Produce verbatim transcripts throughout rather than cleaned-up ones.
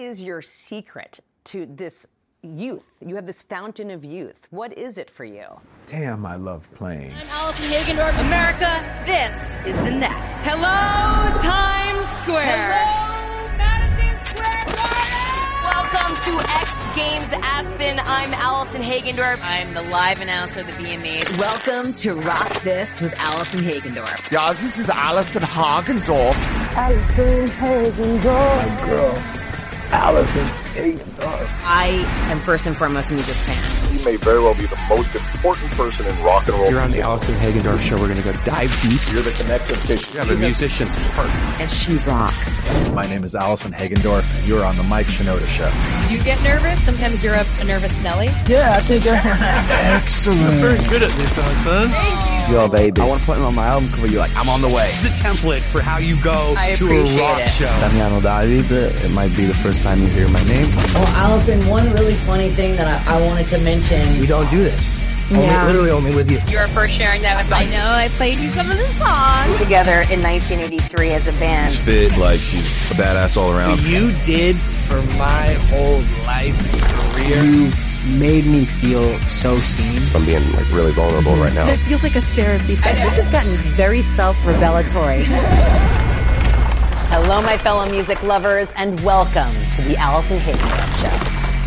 is your secret to this youth? You have this fountain of youth. What is it for you? Damn, I love playing. I'm Allison Hagendorf. America, this is the next. Hello, Times Square. Hello, Madison Square Garden. Welcome to X Games Aspen. I'm Allison Hagendorf. I'm the live announcer of the B M Es. Welcome to Rock This with Allison Hagendorf. Yeah, this is Allison Hagendorf. Allison Hagendorf. My girl, Allison Hagendorf. I am first and foremost a music fan. He may very well be the most important person in rock and roll. You're on the Allison Hagendorf show. We're going to go dive deep. You're the connective tissue. You have a musician's heart. And she rocks. My name is Allison Hagendorf. You're on the Mike Shinoda Show. You get nervous? Sometimes you're a, a nervous Nelly. Yeah, I think I am. Excellent. Very good at this, Allison. Thank you. Yo, baby. I want to put him on my album cover. You're like, I'm on the way. The template for how you go I to a appreciate rock it. show. Damiano David. It might be the first time you hear my name. Oh, Allison, one really funny thing that I, I wanted to mention. We don't do this. Only, Yeah. literally only with you. You were first sharing that with me. I know I played you some of the songs. Together in nineteen eighty-three as a band. She's fit, like she's a badass all around. What you did for my whole life career. You made me feel so seen. I'm being like really vulnerable right now. This feels like a therapy session. This has gotten very self-revelatory. Hello, my fellow music lovers, and welcome to the Allison Hagendorf Show.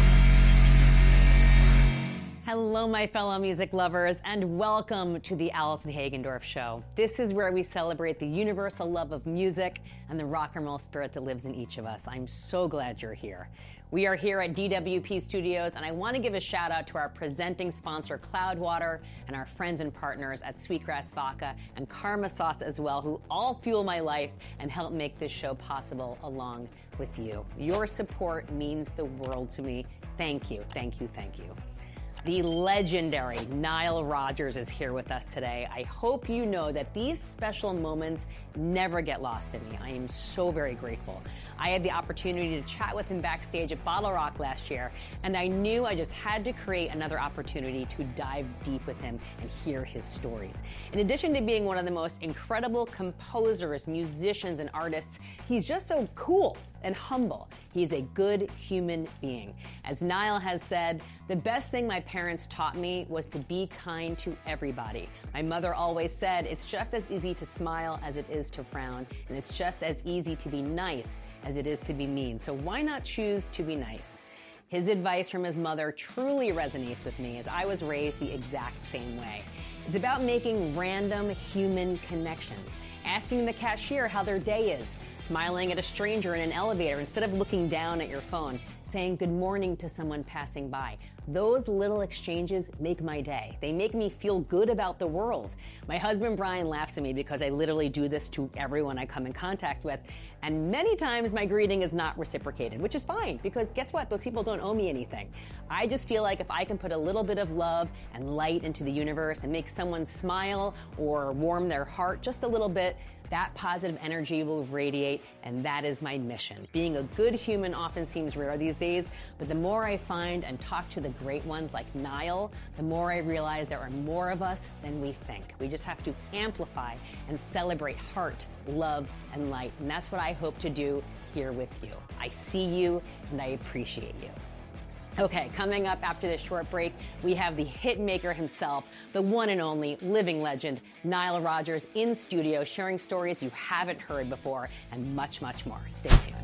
Hello, my fellow music lovers, and welcome to the Allison Hagendorf Show. This is where we celebrate the universal love of music and the rock and roll spirit that lives in each of us. I'm so glad you're here. We are here at D W P Studios, and I want to give a shout out to our presenting sponsor, Cloudwater, and our friends and partners at Sweetgrass Vodka and Karma Sauce as well, who all fuel my life and help make this show possible along with you. Your support means the world to me. Thank you, thank you, thank you. The legendary Nile Rodgers is here with us today. I hope you know that these special moments never get lost in me. I am so very grateful. I had the opportunity to chat with him backstage at Bottle Rock last year, and I knew I just had to create another opportunity to dive deep with him and hear his stories. In addition to being one of the most incredible composers, musicians, and artists, he's just so cool and humble. He's a good human being. As Nile has said, the best thing my parents taught me was to be kind to everybody. My mother always said, it's just as easy to smile as it is to frown, and it's just as easy to be nice as it is to be mean. So why not choose to be nice? His advice from his mother truly resonates with me, as I was raised the exact same way. It's about making random human connections, asking the cashier how their day is, smiling at a stranger in an elevator instead of looking down at your phone, saying good morning to someone passing by. Those little exchanges make my day. They make me feel good about the world. My husband Brian laughs at me because I literally do this to everyone I come in contact with, and many times my greeting is not reciprocated, which is fine, because guess what? Those people don't owe me anything. I just feel like if I can put a little bit of love and light into the universe and make someone smile or warm their heart just a little bit, that positive energy will radiate, and that is my mission. Being a good human often seems rare these days, but the more I find and talk to the great ones like Nile, the more I realize there are more of us than we think. We just have to amplify and celebrate heart, love, and light, and that's what I hope to do here with you. I see you, and I appreciate you. Okay, coming up after this short break, we have the hit maker himself, the one and only living legend, Nile Rodgers, in studio, sharing stories you haven't heard before, and much, much more. Stay tuned.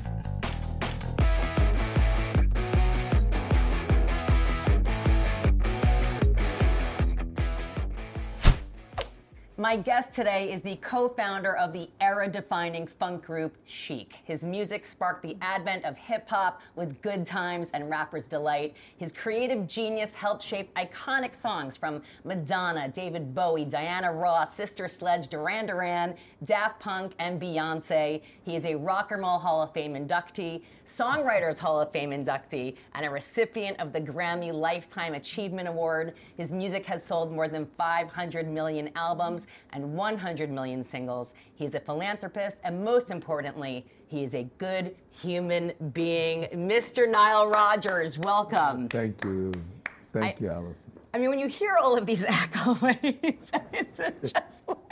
My guest today is the co-founder of the era-defining funk group Chic. His music sparked the advent of hip-hop with Good Times and Rapper's Delight. His creative genius helped shape iconic songs from Madonna, David Bowie, Diana Ross, Sister Sledge, Duran Duran, Daft Punk, and Beyonce. He is a Rock and Roll Hall of Fame inductee, Songwriters Hall of Fame inductee, and a recipient of the Grammy Lifetime Achievement Award. His music has sold more than five hundred million albums and one hundred million singles. He is a philanthropist, and most importantly, he is a good human being. Mister Nile Rodgers, welcome. Thank you. Thank I, you, Allison. I mean, when you hear all of these accolades, it's just like...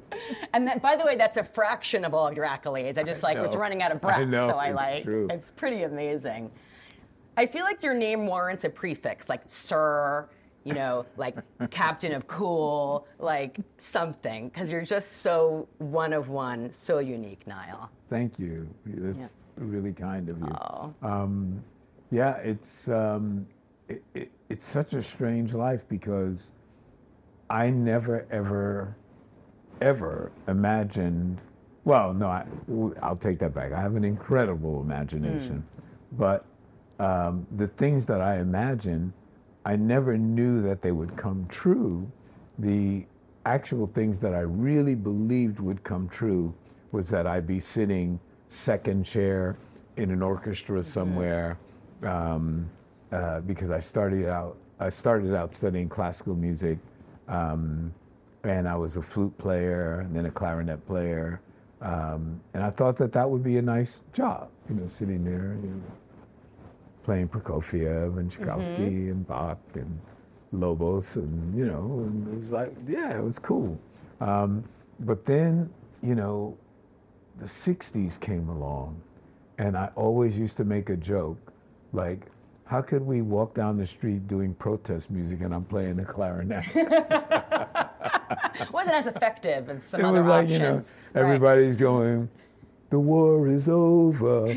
And that, by the way, that's a fraction of all your accolades. I just I like, it's running out of breath, I know, so I it's like, true. it's pretty amazing. I feel like your name warrants a prefix, like Sir, you know, like Captain of Cool, like something, because you're just so one of one, so unique, Niall. Thank you. That's Yeah. really kind of you. Oh. Um, yeah, it's um, it, it, it's such a strange life because I never ever ever imagined. Well, no, I, I'll take that back. I have an incredible imagination, mm. but um, the things that I imagine, I never knew that they would come true. The actual things that I really believed would come true was that I'd be sitting second chair in an orchestra somewhere, um, uh, because I started out I started out studying classical music, um, and I was a flute player and then a clarinet player, um, and I thought that that would be a nice job, you know, sitting there, you know, playing Prokofiev and Tchaikovsky mm-hmm. and Bach and Lobos, and you know, and it was like, yeah, it was cool. Um, but then, you know, the sixties came along, and I always used to make a joke, like, how could we walk down the street doing protest music and I'm playing the clarinet? Wasn't as effective as some it other was like, options. You know, everybody's right. going, the war is over.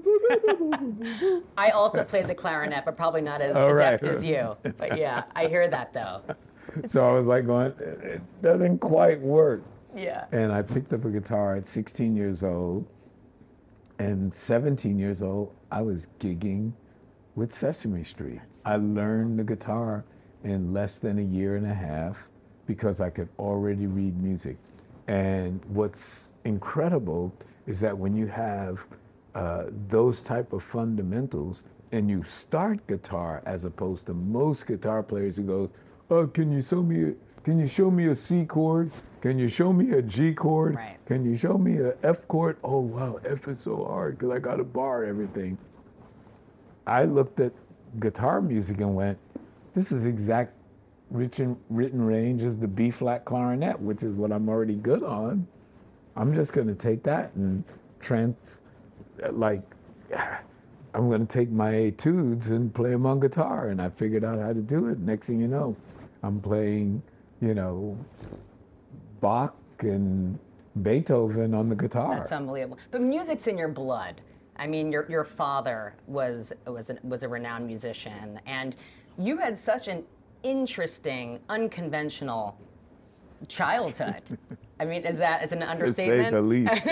I also played the clarinet, but probably not as oh, adept right. as you. But yeah, I hear that though. So I was like going, it doesn't quite work. Yeah. And I picked up a guitar at sixteen years old, and seventeen years old, I was gigging with Sesame Street. I learned the guitar in less than a year and a half because I could already read music. And what's incredible is that when you have uh, those type of fundamentals and you start guitar, as opposed to most guitar players who goes, oh, can you show me, a, can you show me a C chord? Can you show me a G chord? Right. Can you show me a F chord? Oh, wow, F is so hard because I got to bar everything. I looked at guitar music and went, this is exact written, written range as the B flat clarinet, which is what I'm already good on. I'm just going to take that and trans, like, I'm going to take my etudes and play them on guitar. And I figured out how to do it. Next thing you know, I'm playing, you know, Bach and Beethoven on the guitar. That's unbelievable. But music's in your blood. I mean, your your father was was a, was a renowned musician, and you had such an interesting, unconventional childhood. I mean, is that is an understatement? To say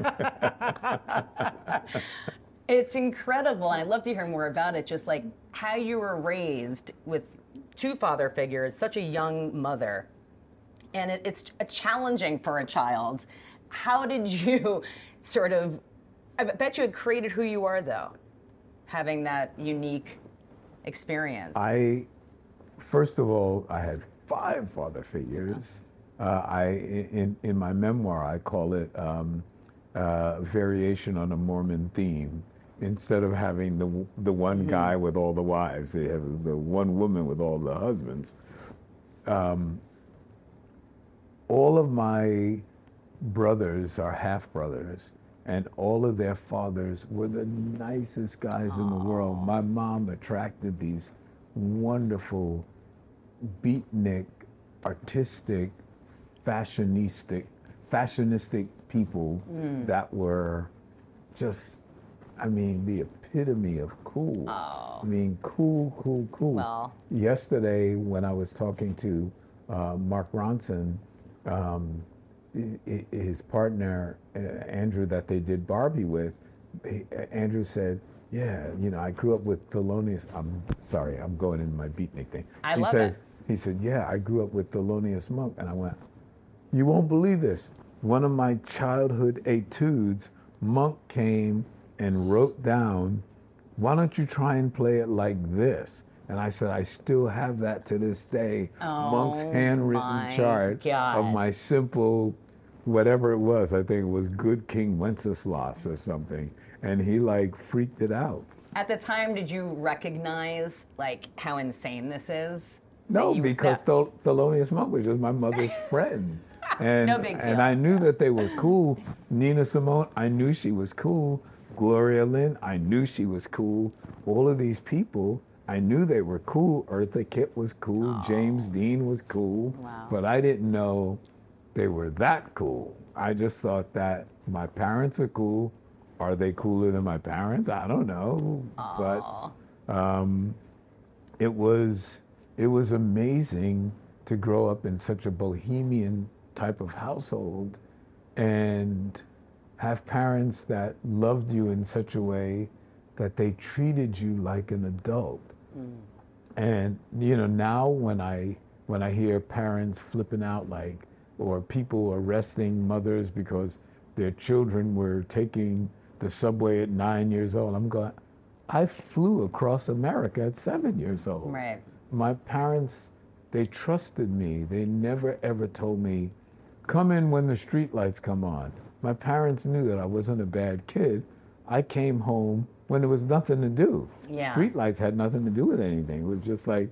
the least. It's incredible, and I'd love to hear more about it. Just like how you were raised with two father figures, such a young mother, and it, it's challenging for a child. How did you sort of? I bet you had created who you are, though, having that unique experience. I, first of all, I had five father figures. Uh, I in in my memoir I call it um, uh, variation on a Mormon theme. Instead of having the the one mm-hmm. guy with all the wives, they have the one woman with all the husbands. Um, all of my brothers are half brothers. And all of their fathers were the nicest guys Aww. In the world. My mom attracted these wonderful, beatnik, artistic, fashionistic, fashionistic people mm. that were just, I mean, the epitome of cool. Oh. I mean, cool, cool, cool. Well. Yesterday, when I was talking to uh, Mark Ronson, um, his partner, uh, Andrew, that they did Barbie with, he, Andrew said, yeah, you know, I grew up with Thelonious, I'm sorry, I'm going into my beatnik thing. I he love said, it. He said, yeah, I grew up with Thelonious Monk. And I went, you won't believe this. One of my childhood etudes, Monk came and wrote down, why don't you try and play it like this? And I said, I still have that to this day. Oh, Monk's handwritten chart God. of my simple, whatever it was. I think it was Good King Wenceslas or something. And he like freaked it out. At the time, did you recognize like how insane this is? No, you, because that... Thel- Thelonious Monk was just my mother's friend. And, No big deal. And I knew that they were cool. Nina Simone, I knew she was cool. Gloria Lynn, I knew she was cool. All of these people, I knew they were cool. Eartha Kitt was cool. Oh. James Dean was cool. Wow. But I didn't know they were that cool. I just thought that my parents are cool. Are they cooler than my parents? I don't know. Aww. But um, it was it was amazing to grow up in such a bohemian type of household and have parents that loved you in such a way that they treated you like an adult. Mm. And you know, now when I when I hear parents flipping out, like, or people arresting mothers because their children were taking the subway at nine years old, I'm going, I flew across America at seven years old. Right. My parents, they trusted me. They never ever told me, come in when the street lights come on. My parents knew that I wasn't a bad kid. I came home when there was nothing to do. Yeah. Street lights had nothing to do with anything. It was just like,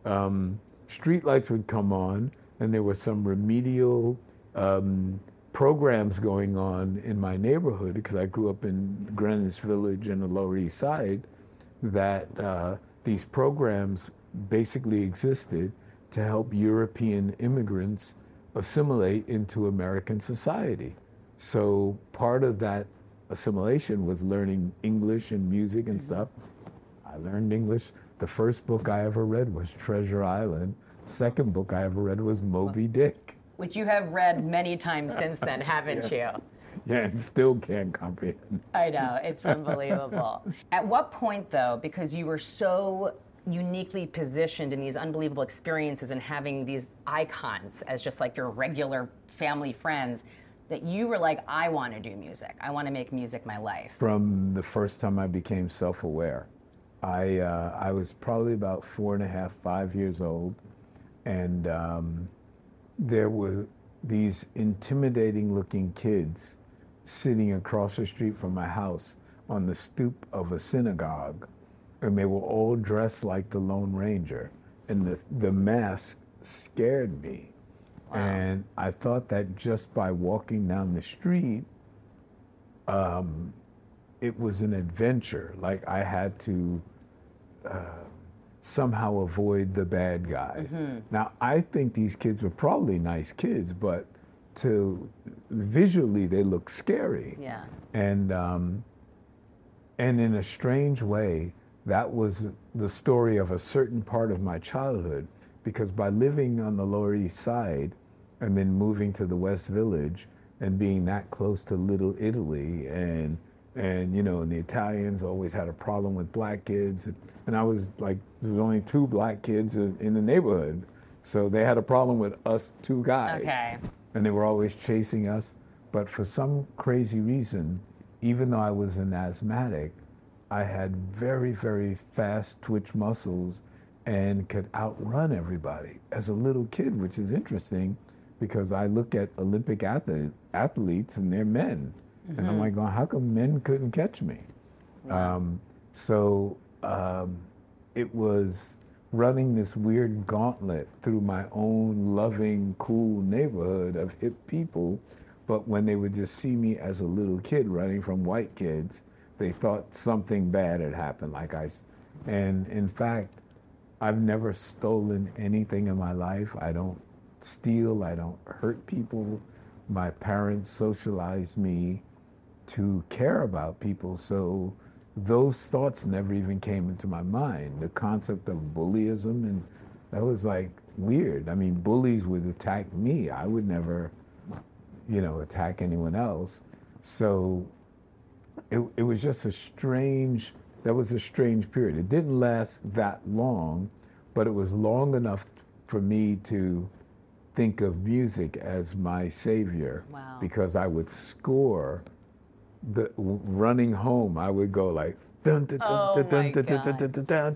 um, street lights would come on and there were some remedial um, programs going on in my neighborhood, because I grew up in Greenwich Village in the Lower East Side, that uh, these programs basically existed to help European immigrants assimilate into American society. So part of that assimilation was learning English and music and stuff. I learned English. The first book I ever read was Treasure Island. Second book I ever read was Moby Dick. Which you have read many times since then, haven't yeah. you? Yeah, and still can't comprehend. I know, it's unbelievable. At what point, though, because you were so uniquely positioned in these unbelievable experiences and having these icons as just like your regular family friends, that you were like, I want to do music. I want to make music my life. From the first time I became self-aware. I, uh, I was probably about four and a half, five years old, and um, there were these intimidating looking kids sitting across the street from my house on the stoop of a synagogue, and they were all dressed like the Lone Ranger, and the, the mask scared me. Wow. And I thought that just by walking down the street, um, it was an adventure. Like I had to uh, somehow avoid the bad guys. Mm-hmm. Now, I think these kids were probably nice kids, but to visually they look scary. Yeah. And um, and in a strange way, that was the story of a certain part of my childhood. Because by living on the Lower East Side and then moving to the West Village and being that close to Little Italy, and and you know, and the Italians always had a problem with black kids, and I was like, there was only two black kids in, in the neighborhood, so they had a problem with us two guys. Okay. And they were always chasing us. But for some crazy reason, even though I was an asthmatic, I had very, very fast twitch muscles and could outrun everybody as a little kid, which is interesting because I look at Olympic athlete, athletes and they're men. Mm-hmm. And I'm like, well, how come men couldn't catch me? Wow. Um, so um, it was running this weird gauntlet through my own loving, cool neighborhood of hip people. But when they would just see me as a little kid running from white kids, they thought something bad had happened. Like I, and in fact, I've never stolen anything in my life. I don't steal, I don't hurt people. My parents socialized me to care about people, so those thoughts never even came into my mind. The concept of bullyism, and that was like weird. I mean, bullies would attack me. I would never, you know, attack anyone else. So it, it was just a strange, that was a strange period. It didn't last that long, but it was long enough for me to think of music as my savior. Wow. Because I would score the running home. I would go like dun dun dun dun dun dun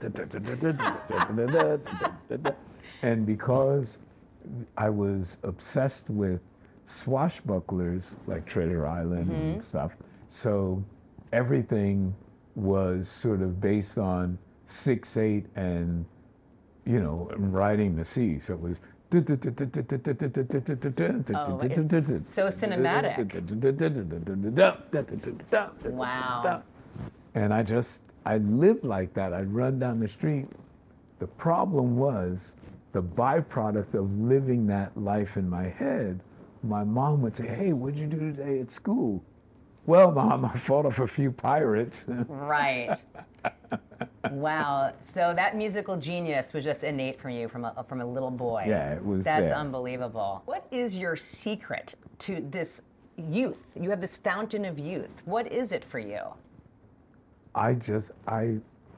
dun dun, and because I was obsessed with swashbucklers like Treasure Island mm-hmm. and stuff, so everything was sort of based on six eight and, you know, riding the sea. So it was it's so cinematic. Wow. And I just, I lived like that. I'd run down the street. The problem was the byproduct of living that life in my head. My mom would say, hey, what'd you do today at school? Well, Mom, I fought off a few pirates. Right. Wow. So that musical genius was just innate from you from a, from a little boy. Yeah, it was That's there. Unbelievable. What is your secret to this youth? You have this fountain of youth. What is it for you? I just, I,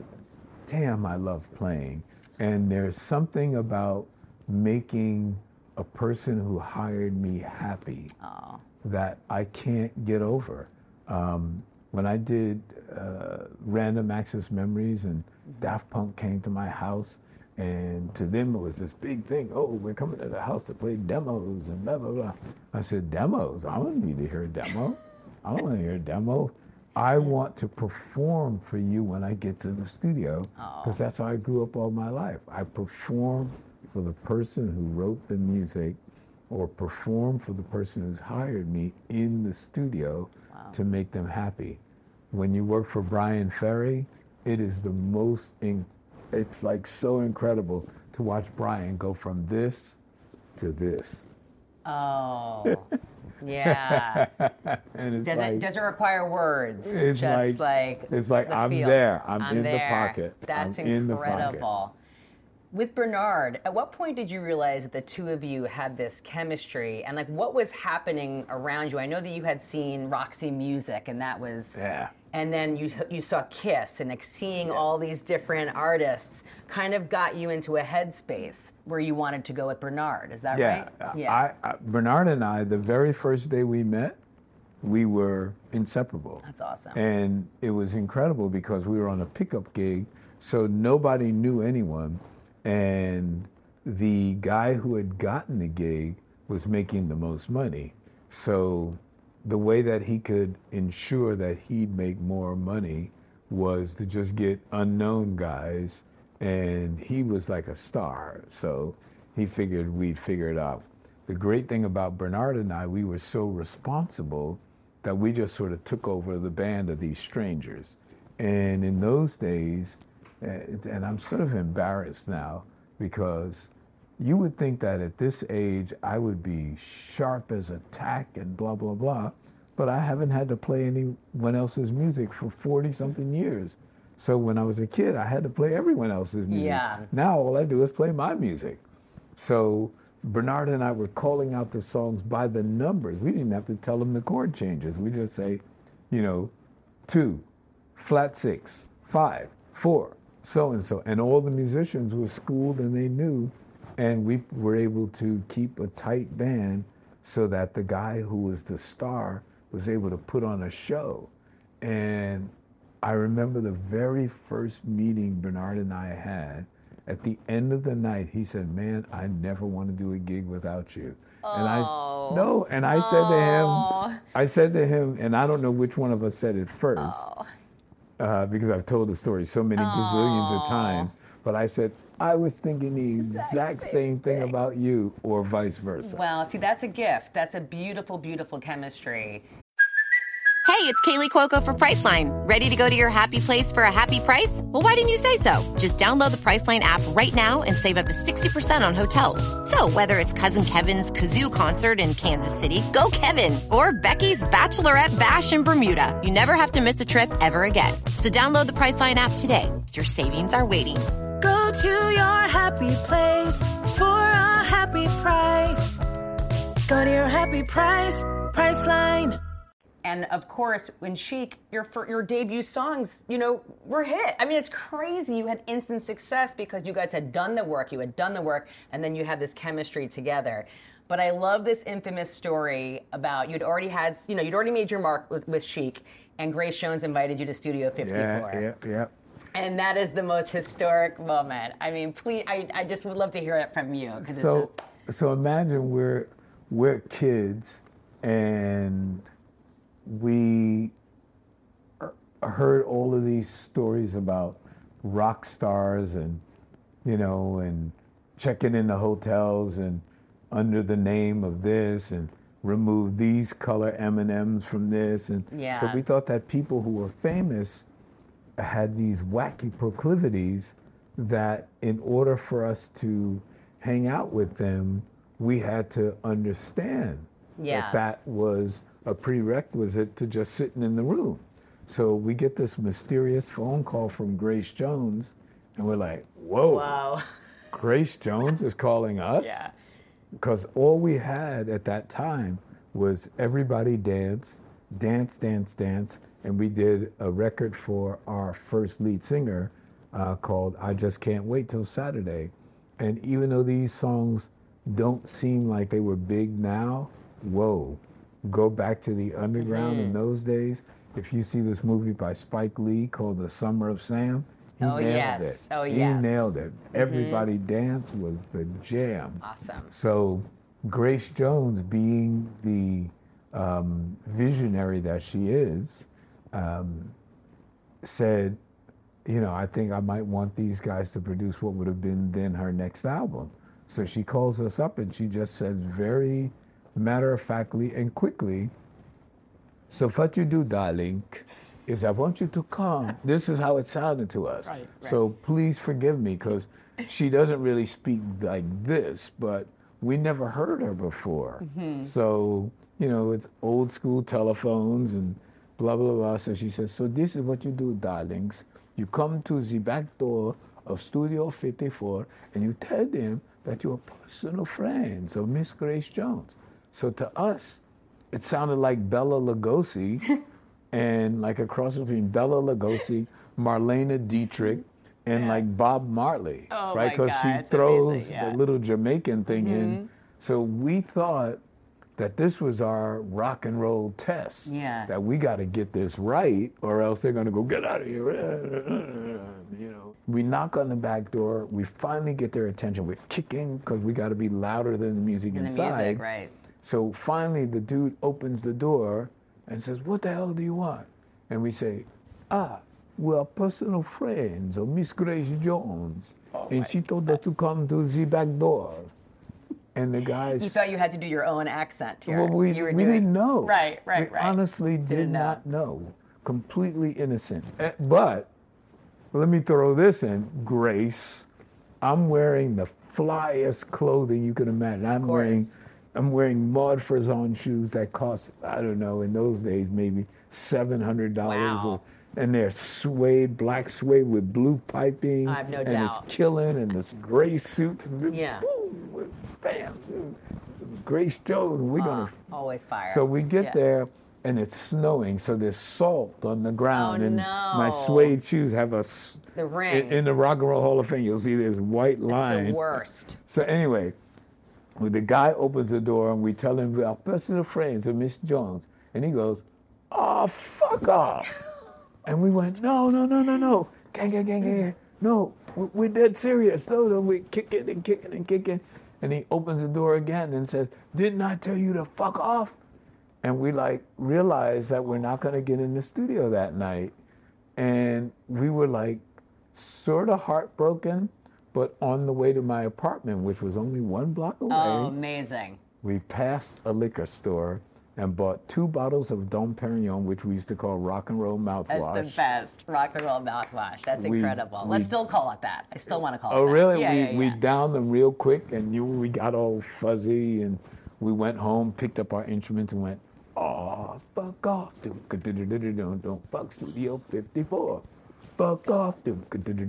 damn, I love playing. And there's something about making a person who hired me happy oh. that I can't get over. Um, when I did uh, Random Access Memories and mm-hmm. Daft Punk came to my house, and to them it was this big thing. Oh, we're coming to the house to play demos and blah, blah, blah. I said, demos? I don't need to hear a demo. I don't want to hear a demo. I want to perform for you when I get to the studio, because that's how I grew up all my life. I perform for the person who wrote the music, or perform for the person who's hired me in the studio wow. to make them happy. When you work for Bryan Ferry, it is the most, in, it's like so incredible to watch Bryan go from this to this. Oh, yeah. And it's does, like, it, does it require words? It's Just like, like it's like the I'm feel. there. I'm, I'm in there. the pocket. That's I'm incredible. In the pocket. With Bernard, at what point did you realize that the two of you had this chemistry, and like what was happening around you? I know that you had seen Roxy Music, and that was yeah. And then you you saw Kiss, and like seeing yes. all these different artists kind of got you into a headspace where you wanted to go with Bernard. Is that yeah. right? Yeah. I, I, Bernard and I, the very first day we met, we were inseparable. That's awesome. And it was incredible because we were on a pickup gig, so nobody knew anyone. And the guy who had gotten the gig was making the most money. So the way that he could ensure that he'd make more money was to just get unknown guys, and he was like a star. So he figured we'd figure it out. The great thing about Bernard and I, we were so responsible that we just sort of took over the band of these strangers. And in those days, and I'm sort of embarrassed now, because you would think that at this age I would be sharp as a tack and blah, blah, blah, but I haven't had to play anyone else's music for forty something years. So when I was a kid, I had to play everyone else's music. Yeah. Now all I do is play my music. So Bernard and I were calling out the songs by the numbers. We didn't have to tell them the chord changes. We just say, you know, two, flat six, five, four, so-and-so. And all the musicians were schooled and they knew, and we were able to keep a tight band so that the guy who was the star was able to put on a show. And I remember the very first meeting Bernard and I had. At the end of the night, he said, man, I never want to do a gig without you. Oh. And I, no, and I oh. said to him, I said to him, and I don't know which one of us said it first, oh. uh, because I've told the story so many gazillions of times, but I said, I was thinking the exact same, same thing, thing about you, or vice versa. Well, see, that's a gift. That's a beautiful, beautiful chemistry. Hey, it's Kaylee Cuoco for Priceline. Ready to go to your happy place for a happy price? Well, why didn't you say so? Just download the Priceline app right now and save up to sixty percent on hotels. So whether it's Cousin Kevin's Kazoo Concert in Kansas City, go Kevin, or Becky's Bachelorette Bash in Bermuda, you never have to miss a trip ever again. So download the Priceline app today. Your savings are waiting. Go to your happy place for a happy price. Go to your happy price, Priceline. And of course, when Chic, your your debut songs, you know, were hit. I mean, it's crazy. You had instant success because you guys had done the work, you had done the work, and then you had this chemistry together. But I love this infamous story about you'd already had, you know, you'd already made your mark with, with Chic, and Grace Jones invited you to Studio fifty-four. Yeah, yeah, yeah. And that is the most historic moment. I mean, please, I, I just would love to hear it from you. So, it's just... so imagine we're we're kids, and we heard all of these stories about rock stars and, you know, and checking in the hotels and under the name of this and remove these color M and M's from this. And Yeah. so we thought that people who were famous had these wacky proclivities that in order for us to hang out with them, we had to understand Yeah. that that was a prerequisite to just sitting in the room. So we get this mysterious phone call from Grace Jones, and we're like, whoa, Wow. Grace Jones is calling us? Yeah. Because all we had at that time was Everybody Dance, Dance, Dance, Dance, and we did a record for our first lead singer uh, called I Just Can't Wait Till Saturday. And even though these songs don't seem like they were big now, whoa, go back to the underground Mm-hmm. in those days. If you see this movie by Spike Lee called The Summer of Sam, he Oh, nailed yes. it. Oh, he yes. nailed it. Mhm. Everybody Dance was the jam. Awesome. So Grace Jones, being the um, visionary that she is, um, said, you know, I think I might want these guys to produce what would have been then her next album. So she calls us up and she just says very matter-of-factly and quickly, so what you do, darling, is I want you to come. This is how it sounded to us. Right, right. So please forgive me, because she doesn't really speak like this, but we never heard her before. Mhm. So, you know, it's old school telephones and blah, blah, blah. So she says, so this is what you do, darlings. You come to the back door of Studio fifty-four and you tell them that you're personal friends of Miss Grace Jones. So to us, it sounded like Bella Lugosi and like a cross between Bella Lugosi, Marlena Dietrich, and like Bob Marley, Oh right? my Because God, she it's throws amazing, yeah. the little Jamaican thing in. Mhm. So we thought that this was our rock and roll test. Yeah. That we got to get this right, or else they're going to go, get out of here. You know. We knock on the back door. We finally get their attention. We're kicking because we got to be louder than the music And the inside. music, right. So finally, the dude opens the door and says, what the hell do you want? And we say, ah, we are personal friends of Miss Grace Jones. Oh and she told us to come to the back door. And the guys... You thought you had to do your own accent here. Well, we, you were we doing... didn't know. Right, right, we right. honestly did Didn't know. not know. Completely innocent. Eh, But let me throw this in. Grace, I'm wearing the flyest clothing you can imagine. I'm wearing I'm wearing Maud Frazon shoes that cost, I don't know, in those days, maybe seven hundred dollars. Wow. And they're suede, black suede with blue piping. I have no and doubt. it's killing, and this gray suit. Yeah. Boom, bam. Grace Jones, we're Uh, going to always fire. so we get Yeah. there and it's snowing, so there's salt on the ground, Oh, and no. my suede shoes have a s- The ring. In, in the Rock and Roll Hall of Fame, you'll see this white It's line. the worst. So anyway, when the guy opens the door and we tell him we are personal friends of Miss Jones, and he goes, "Oh, fuck off!" And we went, "No, no, no, no, no, gang, gang, gang, gang, no, we- we're dead serious. No, no, we're kicking and kicking and kicking." And he opens the door again and says, "Didn't I tell you to fuck off?" And we like realized that we're not going to get in the studio that night. And we were like sort of heartbroken, but on the way to my apartment, which was only one block away, Oh, amazing. we passed a liquor store and bought two bottles of Dom Perignon, which we used to call rock and roll mouthwash. That's the best. Rock and roll mouthwash. That's We- incredible. we- Let's still call it that. I still want to call Oh, it that. really? Yeah, we, yeah, yeah. we downed them real quick, and you, we got all fuzzy, and we went home, picked up our instruments, and went, "Oh, fuck off, don't fuck Studio fifty-four. Fuck off, don't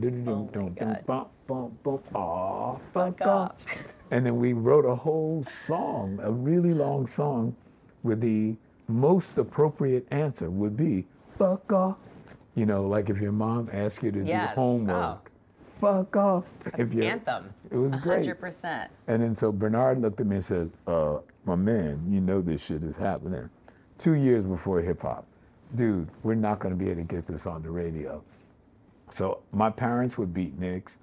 bump, bump, bump, oh, fuck off." And then we wrote a whole song, a really long song, where the most appropriate answer would be, "Fuck off." You know, like if your mom asks you to Yes. do homework. Fuck off. That's you- anthem. It was one great. hundred percent. And then so Bernard looked at me and said, uh, my man, you know this shit is happening. Two years before hip hop. Dude, we're not going to be able to get this on the radio. So my parents were beatniks,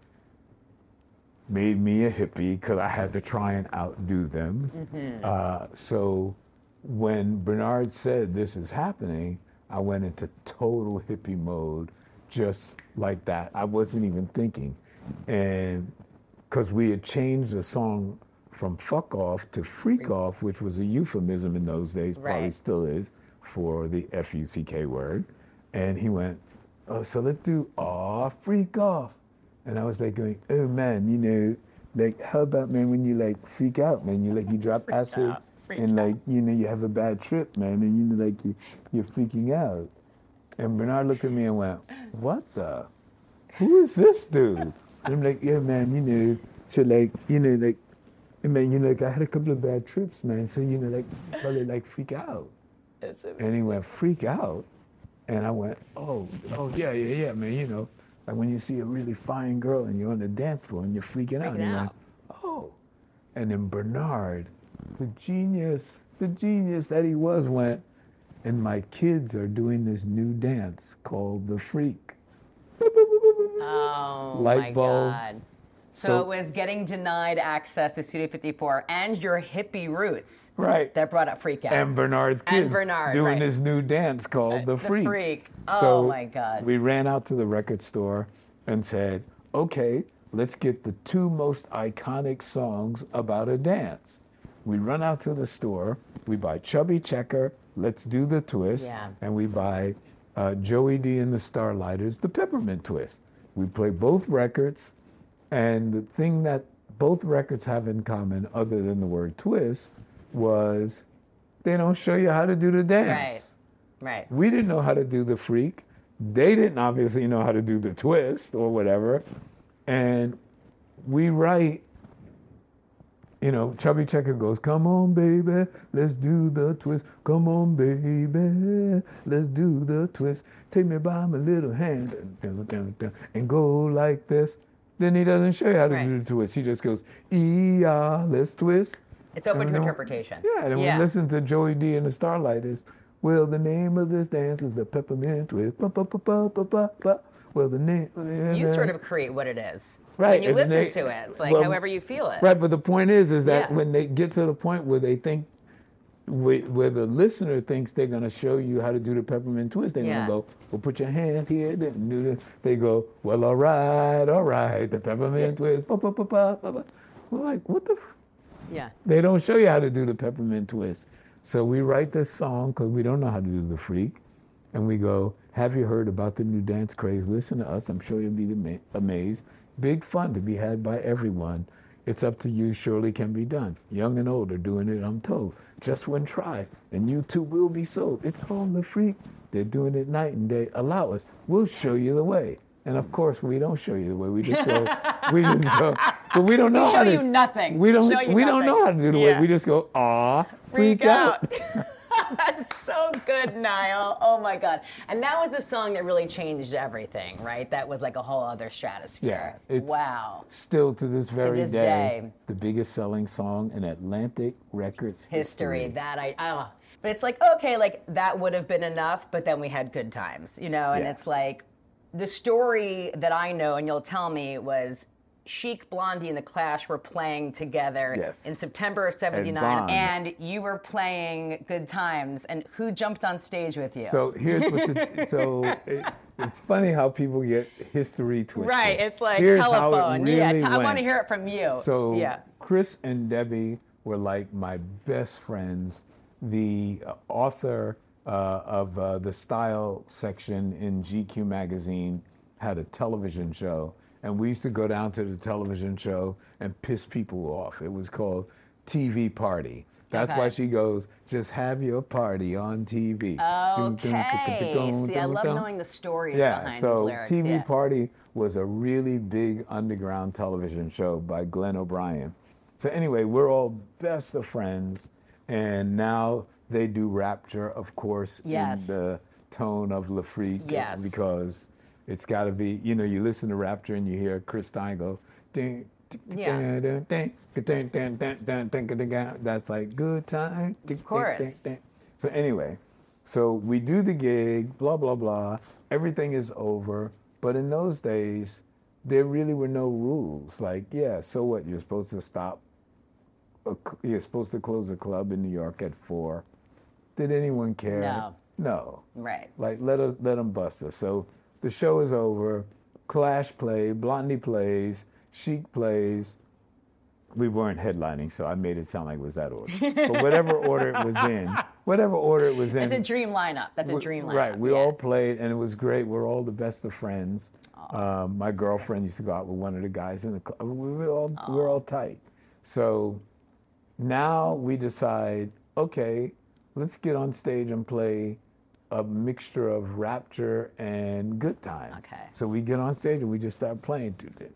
made me a hippie because I had to try and outdo them. Mhm. Uh, so when Bernard said this is happening, I went into total hippie mode, just like that. I wasn't even thinking. And because we had changed the song from fuck off to freak off, which was a euphemism in those days, probably Right. still is, for the F U C K word. And he went, oh, so let's do aw, freak off. And I was like going, oh man, you know, like how about, man, when you like freak out, man, you like you drop acid and like, you know, you have a bad trip, man, and you know, like you, you're freaking out. And Bernard looked at me and went, what the, who is this dude? And I'm like, yeah, man, you know, so like, you know, like, man, you know, like I had a couple of bad trips, man, so, you know, like, probably like freak out. And he went, freak out? And I went, oh, oh, yeah, yeah, yeah, man, you know, like when you see a really fine girl and you're on the dance floor and you're freaking out. Freaking And he out. went, oh. And then Bernard, the genius, the genius that he was, went, and my kids are doing this new dance called the freak. Oh Light my bulb. God. So, So- it was getting denied access to Studio fifty-four and your hippie roots Right. that brought up Freak Out. And Bernard's And kids Bernard, doing right. this new dance called the The freak. Freak. Oh, So my God. We ran out to the record store and said, okay, let's get the two most iconic songs about a dance. We run out to the store, we buy Chubby Checker, Let's Do the Twist, Yeah. and we buy uh, Joey D and the Starlighters, the Peppermint Twist. We play both records, and the thing that both records have in common, other than the word twist, was they don't show you how to do the dance. Right. Right. We didn't know how to do the freak. They didn't obviously know how to do the twist or whatever. And we write, you know, Chubby Checker goes, come on, baby, let's do the twist. Come on, baby, let's do the twist. Take me by my little hand dun, dun, dun, and go like this. Then he doesn't show you how to Right. do the twist. He just goes, ee-ah, let's twist. It's open And to then- interpretation. Yeah, and Yeah. we listen to Joey D and the Starlighters. Well, the name of this dance is the Peppermint Twist. Ba, ba, ba, ba, ba, ba, ba. Well, the name. You sort of create what it is. Right, When you and listen they- to it, it's like well, however you feel it. Right, but the point is, is that Yeah. when they get to the point where they think, where, where the listener thinks they're going to show you how to do the Peppermint Twist, they're Yeah. going to go, well, put your hands here, then do the, they go, well, all right, all right, the Peppermint Twist. Ba, ba, ba, ba, ba, ba. We're like, what the? F-? Yeah. They don't show you how to do the Peppermint Twist. So we write this song because we don't know how to do the freak. And we go, have you heard about the new dance craze? Listen to us. I'm sure you'll be ama- amazed. Big fun to be had by everyone. It's up to you. Surely can be done. Young and old are doing it, I'm told. Just one try, and you too will be sold. It's called the freak. They're doing it night and day. Allow us. We'll show you the way. And of course, we don't show you the way. We just go. we just go. But we don't know We how show to. you nothing. We don't. Show you we don't nothing. know how to do the Yeah. way. We just go. Aw, freak, Freak out. That's so good, Niall. Oh my God. And that was the song that really changed everything, right? That was like a whole other stratosphere. Yeah. It's Wow. Still to this very this day, day. the biggest selling song in Atlantic Records History. history. That I, oh. But it's like, okay, like that would have been enough, but then we had good times, you know? And Yeah. it's like, the story that I know, and you'll tell me, was Chic, Blondie, and the Clash were playing together Yes. in September of seventy-nine, Bond. and you were playing Good Times. And who jumped on stage with you? So here's what. The, so it, it's funny how people get history twisted. Right, it's like Here's how it telephone. yeah, really t- I want went. to hear it from you. So yeah. Chris and Debbie were like my best friends. The uh, author uh, of uh, the style section in G Q magazine had a television show, and we used to go down to the television show and piss people off. It was called T V Party. That's Okay. why she goes, just have your party on T V. Okay. See, I love knowing the stories Yeah, behind so these lyrics. T V yeah. Party was a really big underground television show by Glenn O'Brien. So anyway, we're all best of friends, and now they do Rapture, of course, Yes. in the tone of Le Freak, Yes. because it's got to be, you know, you listen to Rapture and you hear Chris Stein go, ding, ding, Yeah. ding, ding, ding, ding, ding, ding, ding, ding, ding, ding. That's like good time. Of course. So anyway, so we do the gig, blah, blah, blah. Everything is over. But in those days, there really were no rules. Like, yeah, so what? You're supposed to stop. A, you're supposed to close a club in New York at four. Did anyone care? No. No. Right. Like, let us let them bust us. So the show is over. Clash play. Blondie plays. Chic plays. we weren't headlining, so I made it sound like it was that order. But whatever order it was in, whatever order it was in. It's a dream lineup. That's a we, dream lineup. Right. We yeah. all played, and it was great. We're all the best of friends. Um, my girlfriend used to go out with one of the guys in the club. We were all we were all tight. So now we decide, okay, let's get on stage and play a mixture of Rapture and Good Time. Okay. So we get on stage and we just start playing.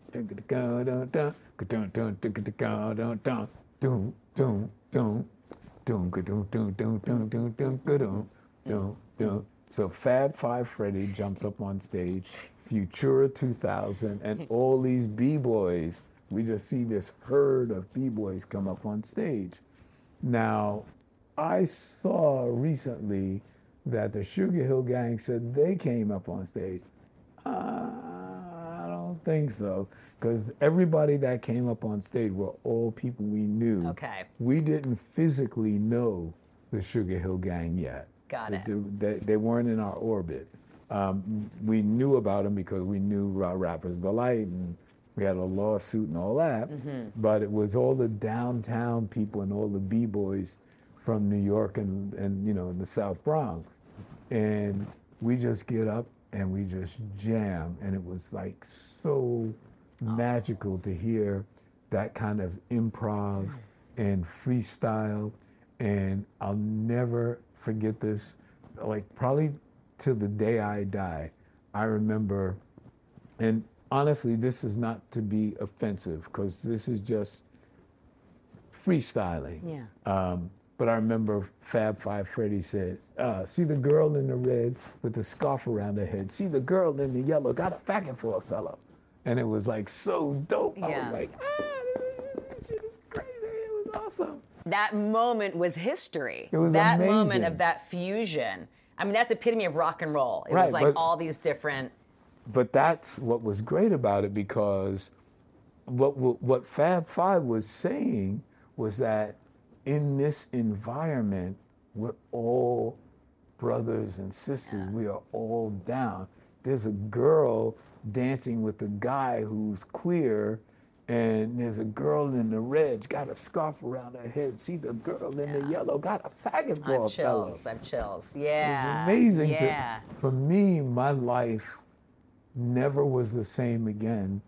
So Fab Five Freddy jumps up on stage, Futura two thousand, and all these B-boys. We just see this herd of B-boys come up on stage. Now, I saw recently that the Sugar Hill Gang said they came up on stage. Uh, I don't think so, because everybody that came up on stage were all people we knew. Okay. We didn't physically know the Sugar Hill Gang yet. Got it. They, they, they weren't in our orbit. Um, we knew about them because we knew Rappers Delight, and we had a lawsuit and all that. Mm-hmm. But it was all the downtown people and all the B-boys from New York and, and you know, the South Bronx. And we just get up and we just jam. And it was like so oh. magical to hear that kind of improv and freestyle. And I'll never forget this, like probably till the day I die. I remember, and honestly, this is not to be offensive, because this is just freestyling. Yeah. Um, but I remember Fab Five Freddy said, uh, see the girl in the red with the scarf around her head. See the girl in the yellow, got a faggot for a fellow. And it was like so dope. Yeah. I was like, ah, this shit is crazy. It was awesome. That moment was history. It was that amazing. moment of that fusion. I mean, that's epitome of rock and roll. It Right, was like but- all these different. But that's what was great about it, because what what, what Fab Five was saying was that in this environment, we're all brothers and sisters. Yeah. We are all down. There's a girl dancing with a guy who's queer, and there's a girl in the red, got a scarf around her head. See the girl in yeah. the yellow, got a faggot for a fellow. I'm chills, I'm chills. Yeah. It's amazing. Yeah. To, for me, my life never was the same again,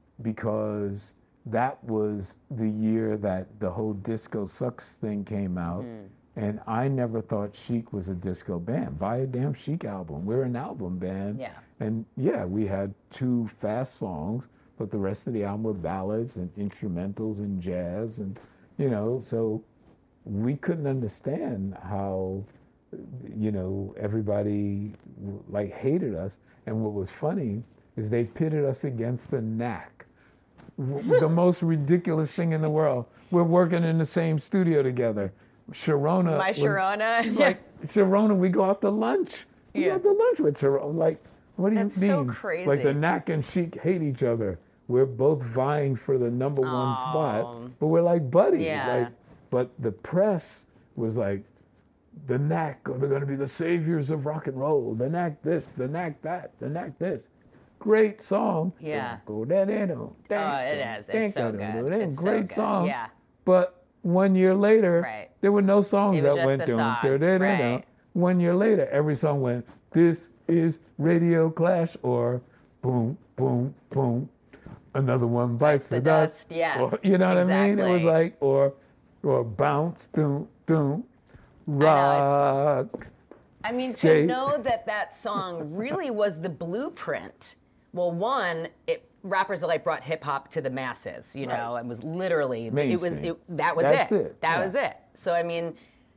because that was the year that the whole Disco Sucks thing came out. Mm. And I never thought Chic was a disco band. Buy a damn Chic album. We're an album band. Yeah. And yeah, we had two fast songs, but the rest of the album were ballads and instrumentals and jazz. And, you know, so we couldn't understand how, you know, everybody like hated us. And what was funny is they pitted us against the Knack. The most ridiculous thing in the world. We're working in the same studio together. Sharona. My Sharona. Was, like, Sharona, we go out to lunch. We yeah. go out to lunch with Sharona. Like, what do you That's mean? so crazy. Like the Knack and Chic hate each other. We're both vying for the number one Aww. spot, but we're like buddies. Yeah. Like, but the press was like, the Knack, they're going to be the saviors of rock and roll. The Knack this, the Knack that, the Knack this. Great song. Yeah. Go that in. Oh, it is. It's so good. It's so Great good. song. Yeah. But one year later, right. there were no songs it was that just went the down. song. Right. One year later, every song went, this is Radio Clash, or boom, boom, boom. Another one bites the, the dust. dust. Yes. Or, you know exactly. what I mean? It was like, or, or bounce, doom, doom, rock. I mean, to know that that song really was the blueprint. Well, one, it, Rappers Delight brought hip hop to the masses, you know, right. and was literally, Mainstream. it was, it, that was That's it. it. That yeah. was it. So, I mean,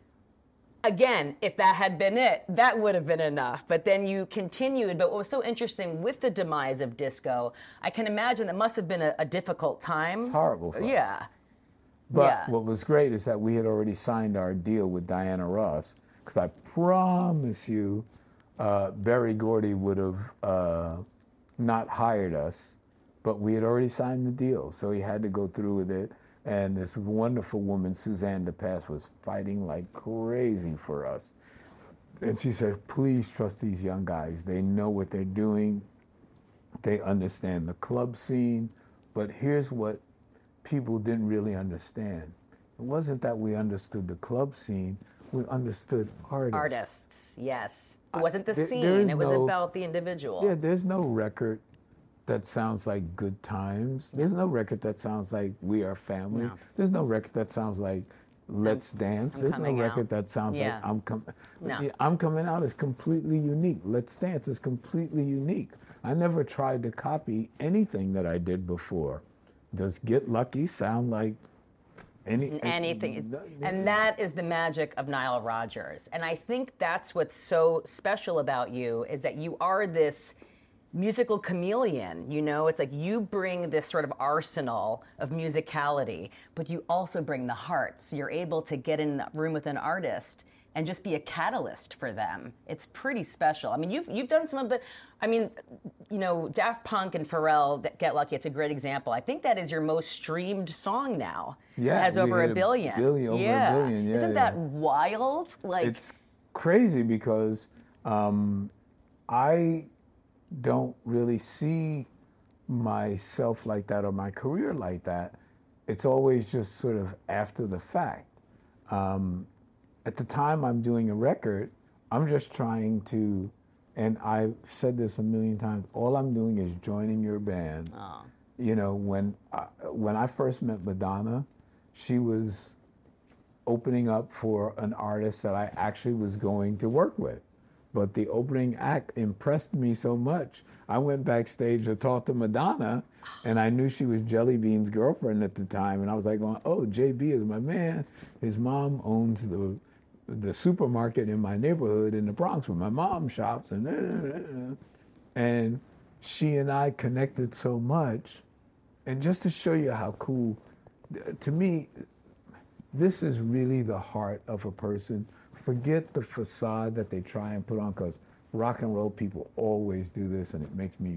again, if that had been it, that would have been enough. But then you continued. But what was so interesting with the demise of disco, I can imagine it must have been a, a difficult time. It's horrible. For yeah. us. But yeah. what was great is that we had already signed our deal with Diana Ross, because I promise you, uh, Berry Gordy would have uh, not hired us, but we had already signed the deal, so he had to go through with it. And this wonderful woman, Suzanne DePass, was fighting like crazy for us. And she said, please trust these young guys. They know what they're doing. They understand the club scene. But here's what people didn't really understand. It wasn't that we understood the club scene, we understood artists. Artists, yes. It wasn't the There- scene, there is it was no- about the individual. Yeah, there's no record that sounds like Good Times. There's no record that sounds like We Are Family. No. There's no record that sounds like Let's Dance. I'm There's no Coming record Out. that sounds Yeah. like I'm coming. No. I'm Coming Out is completely unique. Let's Dance is completely unique. I never tried to copy anything that I did before. Does Get Lucky sound like any Anything. And that is the magic of Nile Rodgers. And I think that's what's so special about you is that you are this musical chameleon, you know? It's like you bring this sort of arsenal of musicality, but you also bring the heart. So you're able to get in a room with an artist and just be a catalyst for them. It's pretty special. I mean, you've you've done some of the, I mean, you know, Daft Punk and Pharrell, that Get Lucky, it's a great example. I think that is your most streamed song now. Yeah, It has we over hit a a billion. billion, over a yeah. billion, yeah, Isn't yeah. that wild? Like, It's crazy because um, I don't really see myself like that or my career like that. It's always just sort of after the fact. Um, at the time I'm doing a record, I'm just trying to, and I've said this a million times, all I'm doing is joining your band. oh, You know, when I, when I first met Madonna, she was opening up for an artist that I actually was going to work with. But the opening act impressed me so much. I went backstage to talk to Madonna, and I knew she was Jelly Bean's girlfriend at the time. And I was like, going, oh, J B is my man. His mom owns the the supermarket in my neighborhood in the Bronx where my mom shops. And, and she and I connected so much. And just to show you how cool, to me, this is really the heart of a person. Forget the facade that they try and put on, because rock and roll people always do this, and it makes me.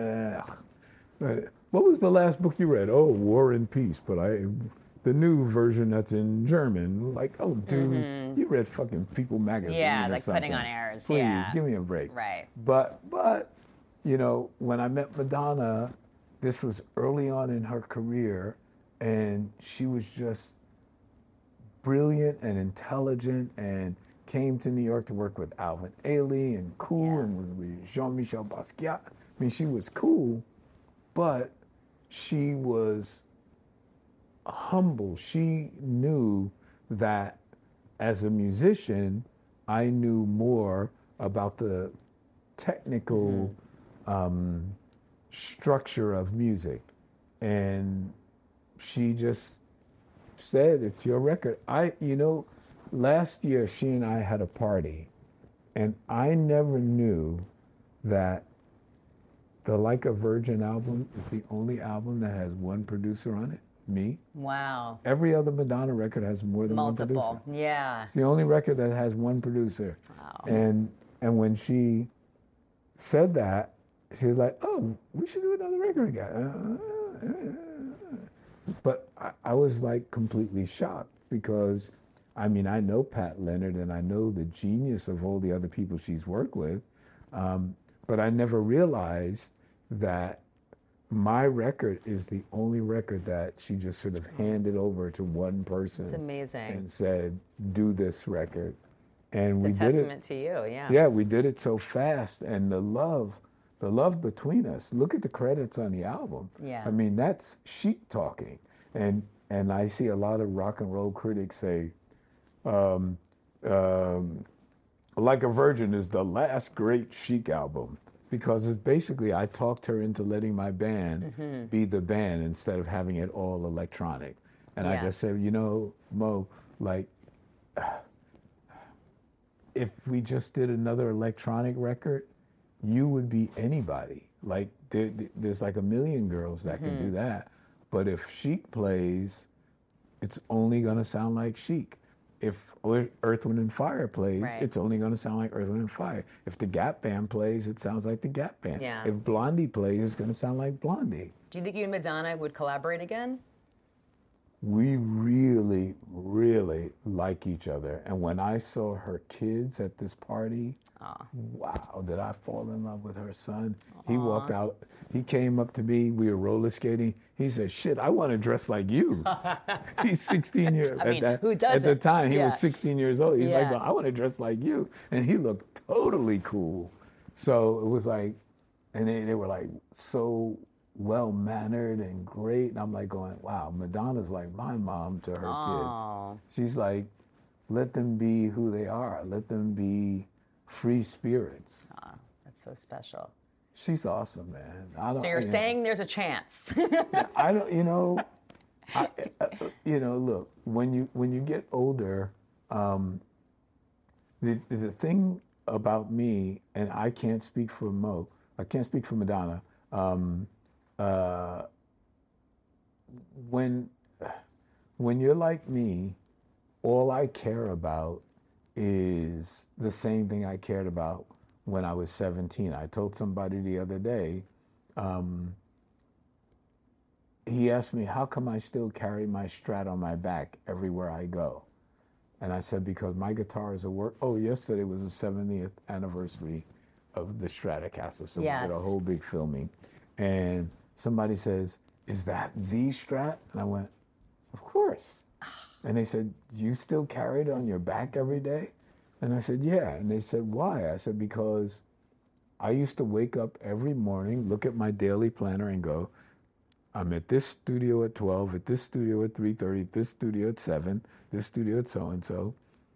Ugh. What was the last book you read? Oh, War and Peace, but I, the new version that's in German. Like, oh, dude, Mm-hmm. you read fucking People magazine. Yeah, or like something. putting on airs, Please, yeah. give me a break. right. But but you know, when I met Madonna, this was early on in her career, and she was just brilliant and intelligent, and came to New York to work with Alvin Ailey and cool, Yeah. and with- with Jean-Michel Basquiat. I mean, she was cool, but she was humble. She knew that as a musician, I knew more about the technical um, structure of music. And she just said, it's your record. I, you know, last year she and I had a party, and I never knew that the Like a Virgin album is the only album that has one producer on it, me. Wow. Every other Madonna record has more than one producer. Multiple. Yeah. It's the only record that has one producer. Wow. And and when she said that, she was like, "Oh, we should do another record again." But I, I was like completely shocked, because, I mean, I know Pat Leonard and I know the genius of all the other people she's worked with, um, but I never realized that my record is the only record that she just sort of handed over to one person. It's amazing. And said, "Do this record." And It's we a did it. testament to you, yeah. Yeah, we did it so fast, and the love, the love between us. Look at the credits on the album. Yeah. I mean, that's Chic talking, and and I see a lot of rock and roll critics say, um, um, "Like a Virgin" is the last great Chic album, because it's basically I talked her into letting my band Mm-hmm. be the band instead of having it all electronic, and I Yeah. just said, you know, Mo, like, if we just did another electronic record, you would be anybody. Like there, there's like a million girls that can do that. But if Chic plays, it's only gonna sound like Chic. If Earth, Wind and Fire plays, Right. it's only gonna sound like Earth, Wind and Fire. If the Gap Band plays, it sounds like the Gap Band. Yeah. If Blondie plays, it's gonna sound like Blondie. Do you think you and Madonna would collaborate again? we really, really like each other. And when I saw her kids at this party, Aww. wow, did I fall in love with her son? Aww. He walked out, he came up to me, we were roller skating. He said, shit, I want to dress like you. He's sixteen years, I mean, at, that, who doesn't? at the time, he yeah. was sixteen years old. He's yeah. like, well, I want to dress like you. And he looked totally cool. So it was like, and they, they were like so well-mannered and great. And I'm like going, wow, Madonna's like my mom to her Aww. kids. She's like, let them be who they are. Let them be free spirits. Aww, that's so special. She's awesome, man. I don't, so you're you know, saying there's a chance. I don't, you know, I, uh, you know, look, when you when you get older, um, the the thing about me, and I can't speak for Mo, I can't speak for Madonna. Um, uh, when when you're like me, all I care about is the same thing I cared about when I was seventeen. I told somebody the other day, um, he asked me, how come I still carry my Strat on my back everywhere I go? And I said, because my guitar is a work. Oh, yesterday was the seventieth anniversary of the Stratocaster, so yes. we did a whole big filming. And somebody says, is that the Strat? And I went, of course. And they said, do you still carry it on your back every day? And I said, yeah. And they said, why? I said, because I used to wake up every morning, look at my daily planner and go, I'm at this studio at twelve, at this studio at three thirty, this studio at seven, this studio at so-and-so.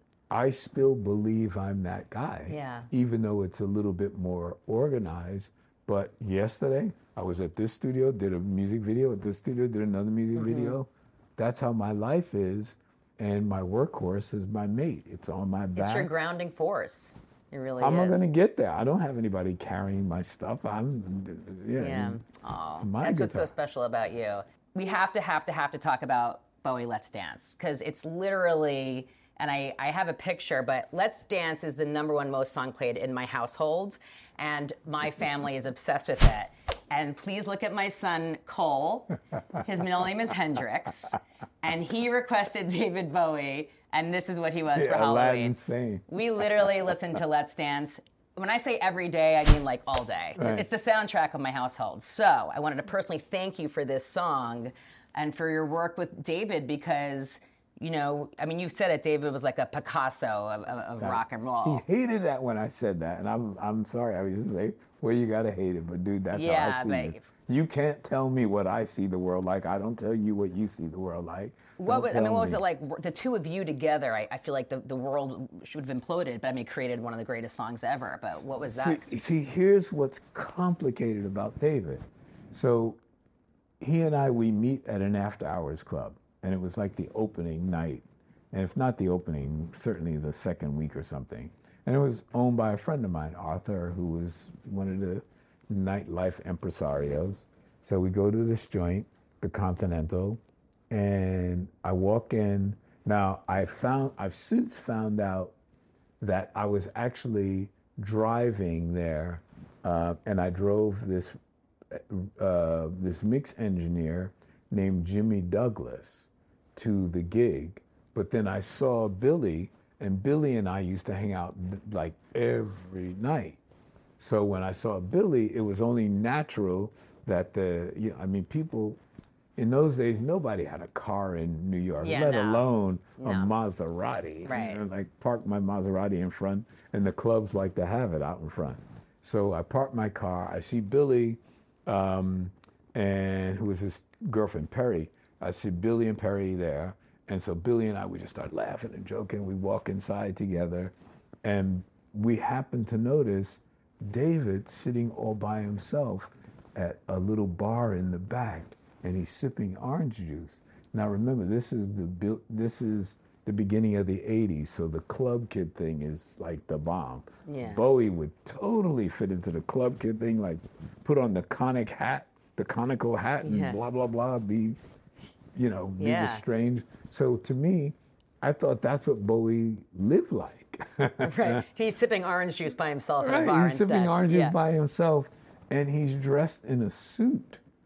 I still believe I'm that guy, yeah. even though it's a little bit more organized. But yesterday, I was at this studio, did a music video, at this studio, did another music mm-hmm. video. That's how my life is. And my workhorse is my mate. It's on my back. It's your grounding force. It really I'm is. not going to get there. I don't have anybody carrying my stuff. I'm, yeah. Yeah. It's, oh, it's my that's guitar. What's so special about you. We have to, have to, have to talk about Bowie Let's Dance, because it's literally, and I, I have a picture, but Let's Dance is the number one most song played in my household, and my family is obsessed with it. And please look at my son, Cole. His middle name is Hendrix, and he requested David Bowie, and this is what he was yeah, for Halloween. Insane. We literally listen to Let's Dance. When I say every day, I mean like all day. It's, right. it's the soundtrack of my household. So I wanted to personally thank you for this song and for your work with David, because, you know, I mean, you said it, David was like a Picasso of, of, of rock and roll. He hated that when I said that, and I'm I'm sorry. I was just like, well, you gotta hate it, but dude, that's yeah, how I see but, it. You can't tell me what I see the world like. I don't tell you what you see the world like. What was, I mean, what was me. it like? The two of you together, I, I feel like the, the world should have imploded, but I mean, created one of the greatest songs ever. But what was that? See, see, here's what's complicated about David. So he and I, we meet at an after hours club, and it was like the opening night. And if not the opening, certainly the second week or something. And it was owned by a friend of mine, Arthur, who was one of the nightlife impresarios. So we go to this joint, the Continental, and I walk in. Now, I found, I've since found out that I was actually driving there, uh, and I drove this uh, this mix engineer named Jimmy Douglas to the gig. But then I saw Billy, and Billy and I used to hang out like every night. So when I saw Billy, it was only natural that the, you know, I mean, people, in those days, nobody had a car in New York, yeah, let no. alone no. a Maserati. Right. You know, like park my Maserati in front, and the clubs like to have it out in front. So I parked my car, I see Billy, um, and who was his girlfriend, Perry. I see Billy and Perry there. And so Billy and I, we just start laughing and joking. We walk inside together, and we happen to notice David sitting all by himself at a little bar in the back, and he's sipping orange juice. Now remember, this is the this is the beginning of the eighties, so the club kid thing is like the bomb. Yeah. Bowie would totally fit into the club kid thing, like put on the conic hat, the conical hat, and yeah. blah blah blah, be, you know, be yeah. the strange. So to me, I thought that's what Bowie lived like. Right. He's sipping orange juice by himself right. at a bar He's sipping instead. orange juice yeah. by himself, and he's dressed in a suit.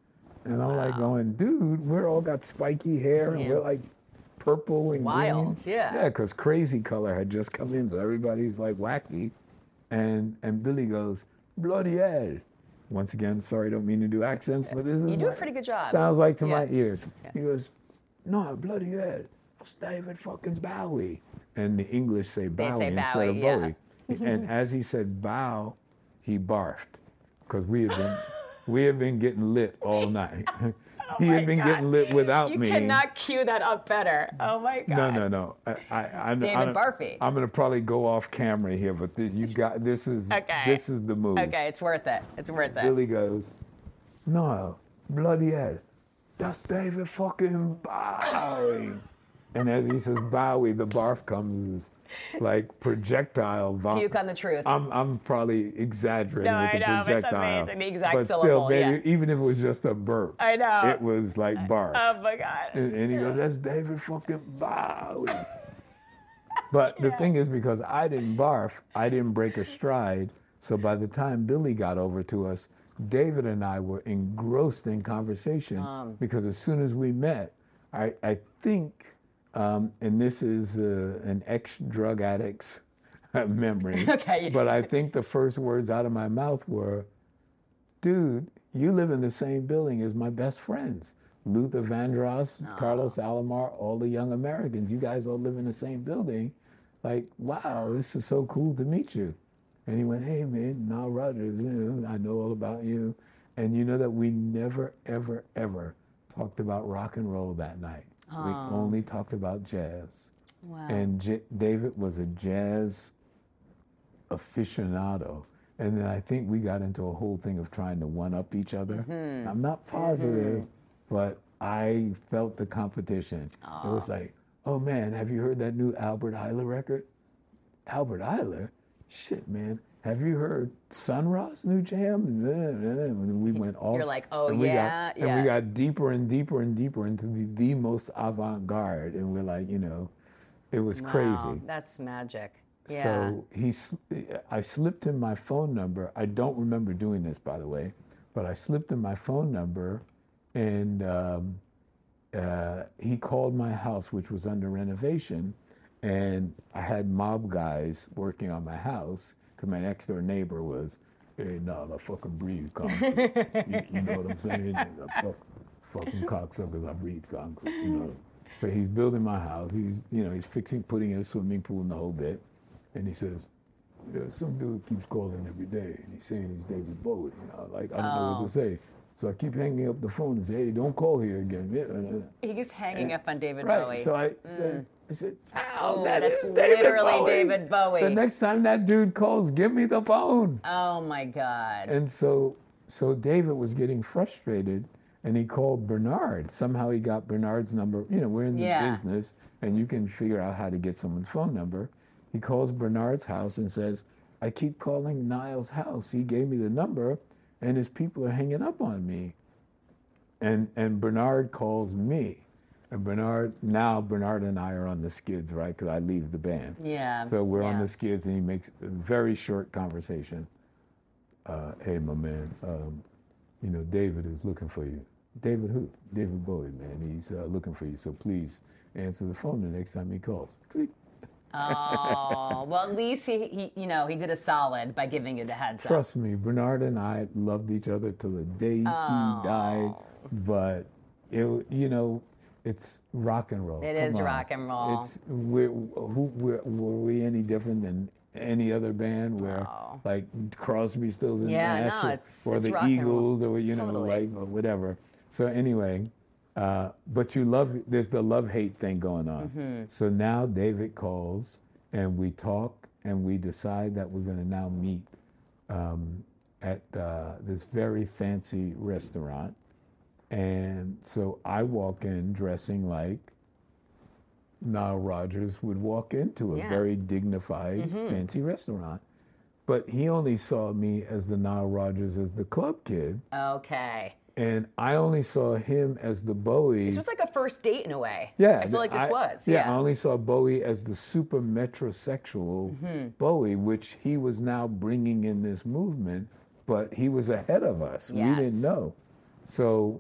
And I'm Wow. like going, dude, we're all got spiky hair and Yeah. we're like purple and Wild, green. yeah. Yeah, because Crazy Color had just come in, so everybody's like wacky. And and Billy goes, bloody hell. Once again, sorry, don't mean to do accents, but this is You do a what pretty good job. sounds like to Yeah. my ears. Yeah. He goes, no, bloody hell, it's David fucking Bowie. And the English say They Bowie say instead Bowie, of yeah. Bowie. And as he said bow, he barfed, because we have been we have been getting lit all night. he had been getting lit without You me. cannot cue that up better. Oh my God. No, no, no. I, I, I, David I, Barfy. I'm gonna probably go off camera here, but this, you got this is Okay. this is the move. Okay, it's worth it. It's worth it. Billy goes, no, bloody hell, that's David fucking Bowie. And as he says Bowie, the barf comes like projectile vomit. Puke on the truth. I'm I'm probably exaggerating No, with I the know, it's projectile. amazing, the exact but syllable, still, baby, yeah. even if it was just a burp, I know. it was like barf. Oh my God. And, and he goes, that's David fucking Bowie. But the thing is, because I didn't barf, I didn't break a stride. So by the time Billy got over to us, David and I were engrossed in conversation Um. because as soon as we met, I, I think, um, and this is uh, an ex-drug addict's memory, Okay. but I think the first words out of my mouth were, dude, you live in the same building as my best friends. Luther Vandross, Carlos Alomar, all the young Americans. You guys all live in the same building. Like, wow, this is so cool to meet you. And he went, hey, man, Nile Rodgers, you know, I know all about you. And you know that we never, ever, ever talked about rock and roll that night. Oh. We only talked about jazz. Wow. And J- David was a jazz aficionado. And then I think we got into a whole thing of trying to one-up each other. Mhm. I'm not positive, Mhm. but I felt the competition. It was like, oh man, have you heard that new Albert Ayler record? Albert Ayler? Shit, man. Have you heard Sun Ra's new jam? And we went off. You're like, oh, and we yeah, got, And yeah. we got deeper and deeper and deeper into the, the most avant-garde. And we're like, you know, it was Wow, crazy. That's magic. Yeah. So he, sl- I slipped him my phone number. I don't remember doing this, by the way, but I slipped him my phone number, and um, uh, he called my house, which was under renovation, and I had mob guys working on my house because my next door neighbor was, hey, nah, the fucking breathe concrete. you, you know what I'm saying? The fuck, fucking cocksuckers, I breathe concrete. You know. So he's building my house. He's, you know, he's fixing, putting in a swimming pool and the whole bit. And he says, yeah, some dude keeps calling every day, and he's saying he's David Bowie. You know, like, I don't know Oh. what to say. So I keep hanging up the phone and say, hey, don't call here again. He keeps hanging And- up on David right. Bowie. So I Mm. said, I said, ow, Oh, that that's is David literally Bowie. David Bowie. The next time that dude calls, give me the phone. Oh my God. And so, so David was getting frustrated, and he called Bernard. Somehow he got Bernard's number. You know, we're in the Yeah. business, and you can figure out how to get someone's phone number. He calls Bernard's house and says, I keep calling Niall's house. He gave me the number, and his people are hanging up on me. And and Bernard calls me. And Bernard, now Bernard and I are on the Skids, right? Because I leave the band. Yeah, So we're on yeah. the Skids, and he makes a very short conversation. Uh, hey, my man, um, you know, David is looking for you. David who? David Bowie, man. He's uh, looking for you. So please answer the phone the next time he calls. Click. Oh, well, at least he, he, you know, he did a solid by giving you the heads up. Trust me, Bernard and I loved each other till the day Oh. he died. But, it, you know, it's rock and roll. It Come is on. rock and roll. It's, we're, who, we're, were we any different than any other band where, like, Crosby, Stills, and Yeah, Nash, no, or- it's- or it's the rock and roll. Eagles, or, you know, Totally. like, or whatever. So anyway, uh, but you love, there's the love-hate thing going on. Mhm. So now David calls, and we talk, and we decide that we're going to now meet um, at uh, this very fancy restaurant. And so I walk in dressing like Nile Rodgers would walk into a Yeah. very dignified, Mhm. fancy restaurant. But he only saw me as the Nile Rodgers as the club kid, Okay. and I only saw him as the Bowie. This was like a first date in a way. Yeah, I feel like this I- was. Yeah, Yeah. I only saw Bowie as the super metrosexual Mhm. Bowie, which he was now bringing in this movement, but he was ahead of us. We Yes. didn't know. So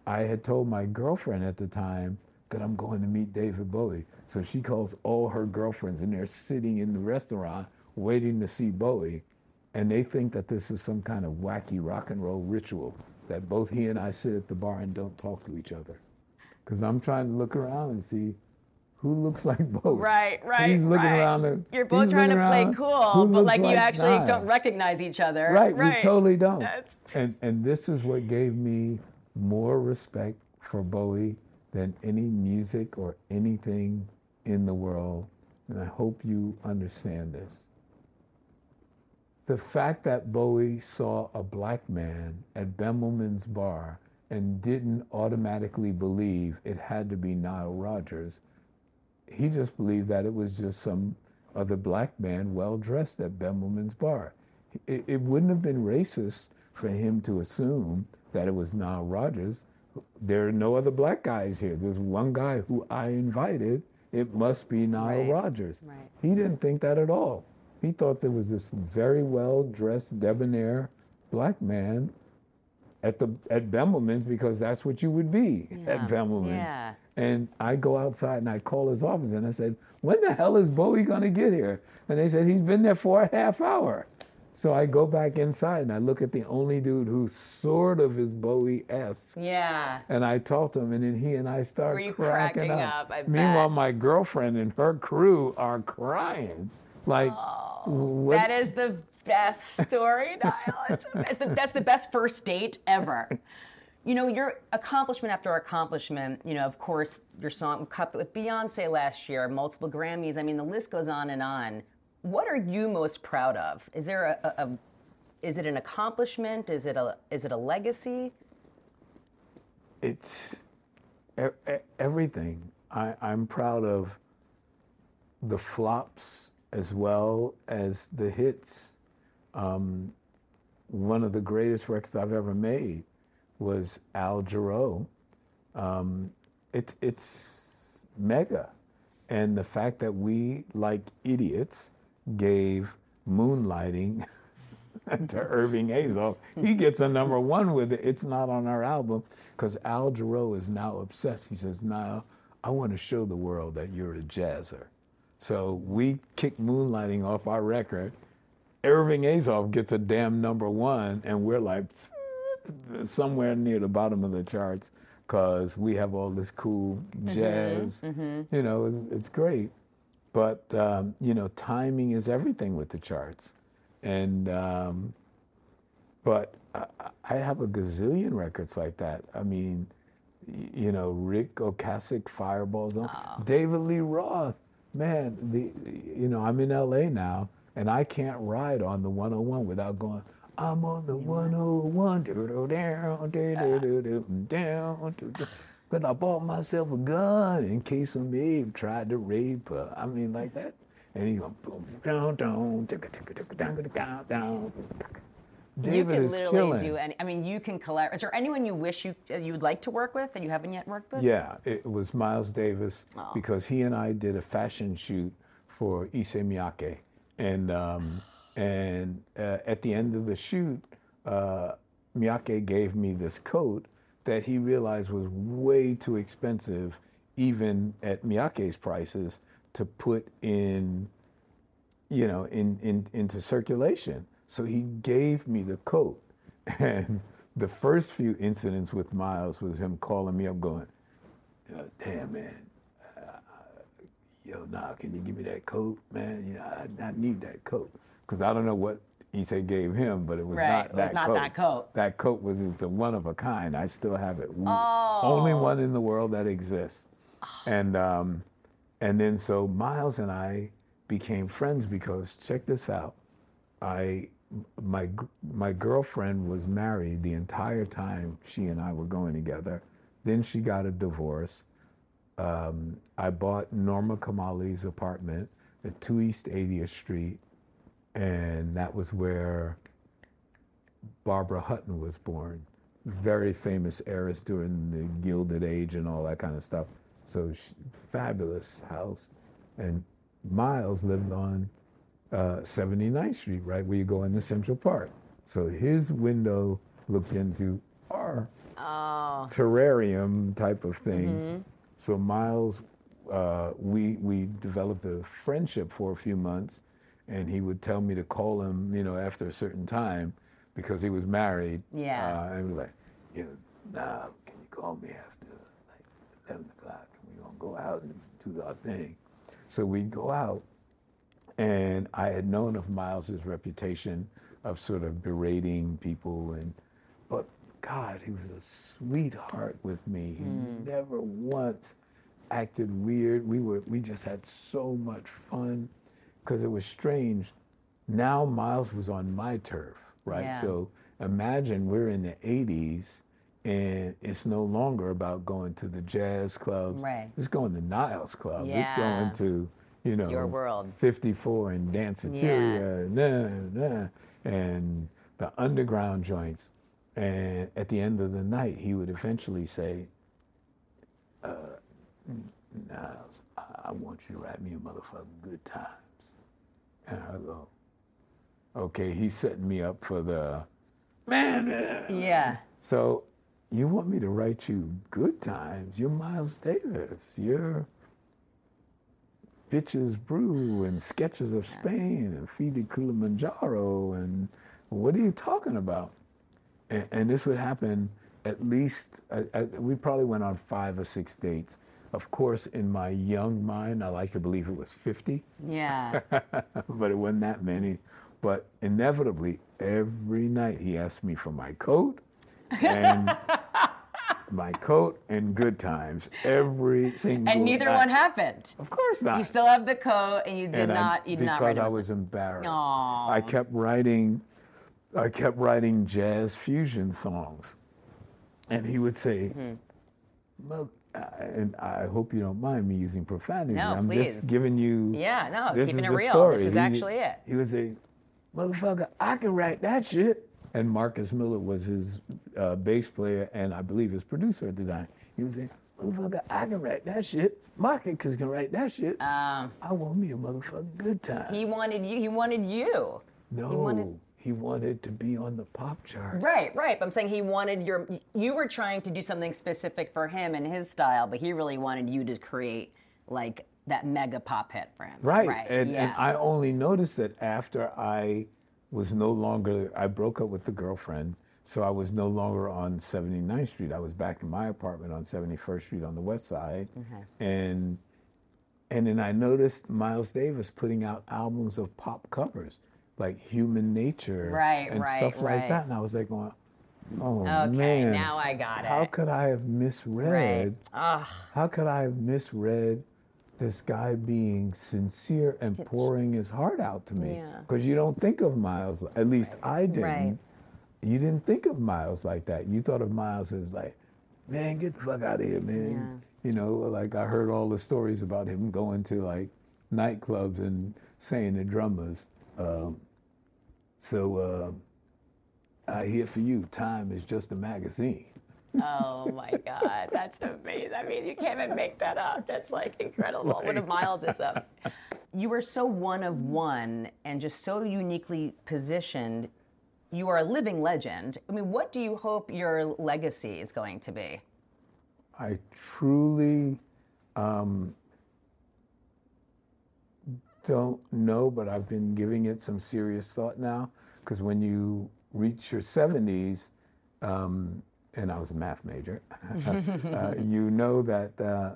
I had told my girlfriend at the time that I'm going to meet David Bowie. So she calls all her girlfriends, and they're sitting in the restaurant waiting to see Bowie. And they think that this is some kind of wacky rock and roll ritual, that both he and I sit at the bar and don't talk to each other. Because I'm trying to look around and see who looks like Bowie. Right, right, He's looking right. around. The, You're both trying to play cool, but like you actually Nile. don't recognize each other. Right, right. we totally don't. That's... And and this is what gave me more respect for Bowie than any music or anything in the world. And I hope you understand this. The fact that Bowie saw a black man at Bemelman's bar and didn't automatically believe it had to be Nile Rodgers, he just believed that it was just some other black man well-dressed at Bemelman's bar. It, it wouldn't have been racist for him to assume that it was Nile Rodgers. There are no other black guys here. There's one guy who I invited. It must be Nile Right. Rodgers. Right. He didn't think that at all. He thought there was this very well-dressed, debonair black man at the at Bemelman's, because that's what you would be Yeah. at Bemelman's. Yeah. And I go outside and I call his office and I said, when the hell is Bowie gonna get here? And they said, he's been there for a half hour. So I go back inside and I look at the only dude who sort of is Bowie-esque. Yeah. And I talked to him, and then he and I start Were you cracking, cracking up. up? I Meanwhile, bet. my girlfriend and her crew are crying. Like, what? That is the best story, Niall. It's, it's the, that's the best first date ever. You know, your accomplishment after accomplishment, you know, of course, your song Cup with Beyonce last year, multiple Grammys. I mean, the list goes on and on. What are you most proud of? Is there a, a, a is it an accomplishment? Is it a is it a legacy? It's e- e- everything. I, I'm proud of the flops as well as the hits. Um, one of the greatest records I've ever made was Al Jarreau. Um, it, it's mega. And the fact that we, like idiots, gave Moonlighting to Irving Azoff, he gets a number one with it. It's not on our album because Al Jarreau is now obsessed. He says, now I want to show the world that you're a jazzer. So we kick Moonlighting off our record. Irving Azoff gets a damn number one, and we're like somewhere near the bottom of the charts because we have all this cool jazz. Mm-hmm, mm-hmm. You know, it's, it's great. But, um, you know, timing is everything with the charts. And, um, but I, I have a gazillion records like that. I mean, y- you know, Rick Ocasek, Fireballs on. Oh. David Lee Roth, man, the, you know, I'm in L A now, and I can't ride on the one oh one without going, I'm on the one oh one, down, down, down, because I bought myself a gun in case some Abe tried to rape her. I mean, like that. And he goes, boom, down, down, down, down, down. David you can is literally killing. do any. I mean, you can collaborate. Is there anyone you wish you you would like to work with that you haven't yet worked with? Yeah, it was Miles Davis Oh. because he and I did a fashion shoot for Issey Miyake, and um, and uh, at the end of the shoot, uh, Miyake gave me this coat that he realized was way too expensive, even at Miyake's prices, to put in, you know, in, in into circulation. So he gave me the coat. And the first few incidents with Miles was him calling me up going, damn, man, uh, yo, nah, can you give me that coat, man? You know, I, I need that coat. Because I don't know what Issey gave him, but it was Right, not it was that not coat. that coat. That coat was just a one of a kind. I still have it. Oh. Only one in the world that exists. And um, and then so Miles and I became friends because, check this out, I my my girlfriend was married the entire time she and I were going together. Then she got a divorce. Um, I bought Norma Kamali's apartment at two East eightieth Street, and that was where Barbara Hutton was born. Very famous heiress during the Gilded Age and all that kind of stuff. So she, fabulous house. And Miles lived on uh, seventy-ninth Street, right where you go into Central Park. So his window looked into our oh. terrarium type of thing. Mm-hmm. So Miles, uh, we we developed a friendship for a few months, and he would tell me to call him, you know, after a certain time, because he was married. Yeah. Uh, and he was like, you know, nah, can you call me after like eleven o'clock? We're gonna go out and do our thing. So we'd go out, and I had known of Miles's reputation of sort of berating people, and but God, he was a sweetheart with me. He Mm. never once acted weird. We were we just had so much fun because it was strange. Now Miles was on my turf, right? Yeah. So imagine we're in the eighties and it's no longer about going to the jazz clubs. Right. It's going to Niles Club. It's Yeah. going to, you know, It's your world. fifty-four and Danceteria, nah, nah, and the underground joints. And at the end of the night, he would eventually say, uh, Niles, I, I want you to write me a motherfucking good times. And I go, okay, he's setting me up for the, man. Yeah. So you want me to write you good times? You're Miles Davis. You're Bitches Brew and Sketches of Spain and Feed Kilimanjaro. And what are you talking about? And, and this would happen at least, uh, uh, we probably went on five or six dates. Of course, in my young mind, I like to believe it was fifty. Yeah. But it wasn't that many. But inevitably, every night he asked me for my coat and my coat and good times. Every single And neither night. one happened. Of course not. You still have the coat, and you did And I- not. You did not write because I him a- was embarrassed. Aw. I kept writing, I kept writing jazz fusion songs, and he would say, Hmm. "Well," uh, and I hope you don't mind me using profanity. No, I'm please. just giving you. Yeah, no, this keeping is it the real. story. This is He- actually it. He would say, "Motherfucker, I can write that shit." And Marcus Miller was his uh, bass player, and I believe his producer at the time. He would say, "Motherfucker, I can write that shit. Marcus can write that shit. Um, I want me a motherfucking good time." He wanted you. He wanted you. No, He wanted. he wanted to be on the pop chart. Right, right. But I'm saying he wanted your. You were trying to do something specific for him and his style, but he really wanted you to create like that mega pop hit for him. Right, Right. and, yeah. and I only noticed it after I was no longer, I broke up with the girlfriend, so I was no longer on seventy-ninth Street. I was back in my apartment on seventy-first Street on the west side. Okay. And and then I noticed Miles Davis putting out albums of pop covers, like Human Nature Right, and right, stuff like right. that. And I was like, going, oh Okay, man. now I got How it. could I have misread? Ugh. How could I have misread this guy being sincere and pouring his heart out to me? Yeah. Because you don't think of Miles, at least I didn't. Right. You didn't think of Miles like that. You thought of Miles as like, man, get the fuck out of here, man. You know, like I heard all the stories about him going to like nightclubs and saying to drummers, um, so uh, I hear for you, time is just a magazine. Oh my God, that's amazing. I mean, you can't even make that up. That's like incredible. What if Miles is up? You were so one of one and just so uniquely positioned. You are a living legend. I mean, what do you hope your legacy is going to be? I truly um, don't know, but I've been giving it some serious thought now. Because when you reach your seventies, um, and I was a math major, uh, you know that uh,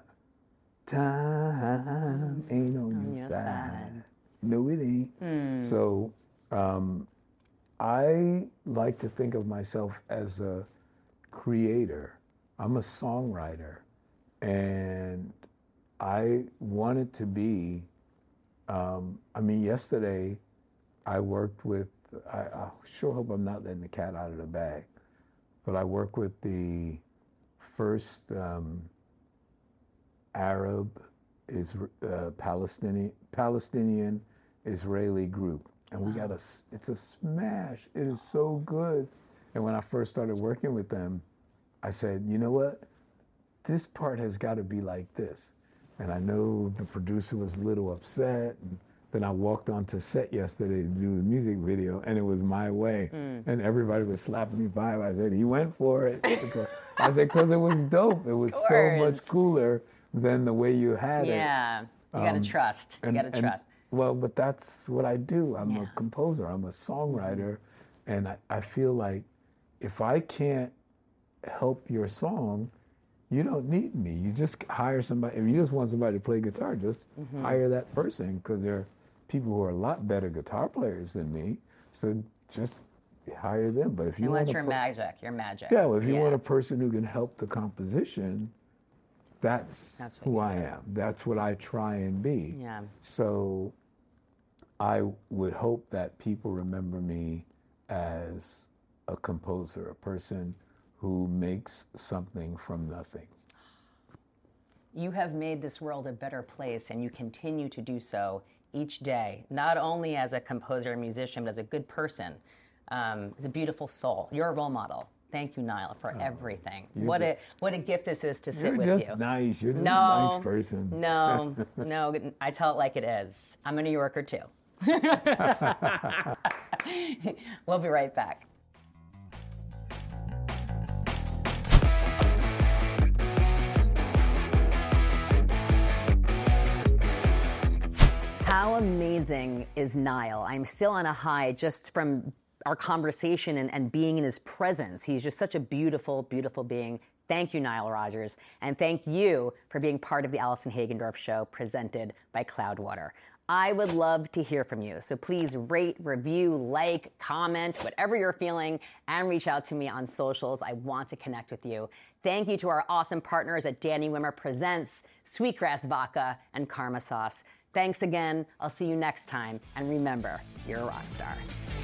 time ain't on, On your your side. side. No, it ain't. Hmm. So um, I like to think of myself as a creator. I'm a songwriter, and I wanted to be, um, I mean, yesterday I worked with, I, I sure hope I'm not letting the cat out of the bag, but I worked with the first um, Arab, is uh, Palestinian, Palestinian Israeli group. And we got a, it's a smash. It is so good. And when I first started working with them, I said, you know what? This part has got to be like this. And I know the producer was a little upset, and Then I walked onto set yesterday to do the music video, and it was My Way. Mm. And everybody was slapping me by. I said, he went for it. I said, because it was dope. It was so much cooler than the way you had yeah. it. Yeah, you got to um, trust. You got to trust. Well, but that's what I do. I'm yeah. a composer. I'm a songwriter. And I, I feel like if I can't help your song, you don't need me. You just hire somebody. If you just want somebody to play guitar, just mm-hmm. hire that person, because there are people who are a lot better guitar players than me. So just hire them. But if you and want your per- magic, your magic. Yeah, well, if you yeah. want a person who can help the composition, that's, that's who I am. That's what I try and be. Yeah. So I would hope that people remember me as a composer, a person who makes something from nothing. You have made this world a better place, and you continue to do so each day, not only as a composer and musician, but as a good person, um, as a beautiful soul. You're a role model. Thank you, Niall, for oh, everything. What just, a what a gift this is to sit with you. you. You're just nice. You're just no, a nice person. No, no, I tell it like it is. I'm a New Yorker, too. We'll be right back. How amazing is Niall? I'm still on a high just from our conversation and, and being in his presence. He's just such a beautiful, beautiful being. Thank you, Nile Rodgers. And thank you for being part of the Allison Hagendorf Show presented by Cloudwater. I would love to hear from you. So please rate, review, like, comment, whatever you're feeling, and reach out to me on socials. I want to connect with you. Thank you to our awesome partners at Danny Wimmer Presents, Sweetgrass Vodka, and Karma Sauce. Thanks again. I'll see you next time. And remember, you're a rock star.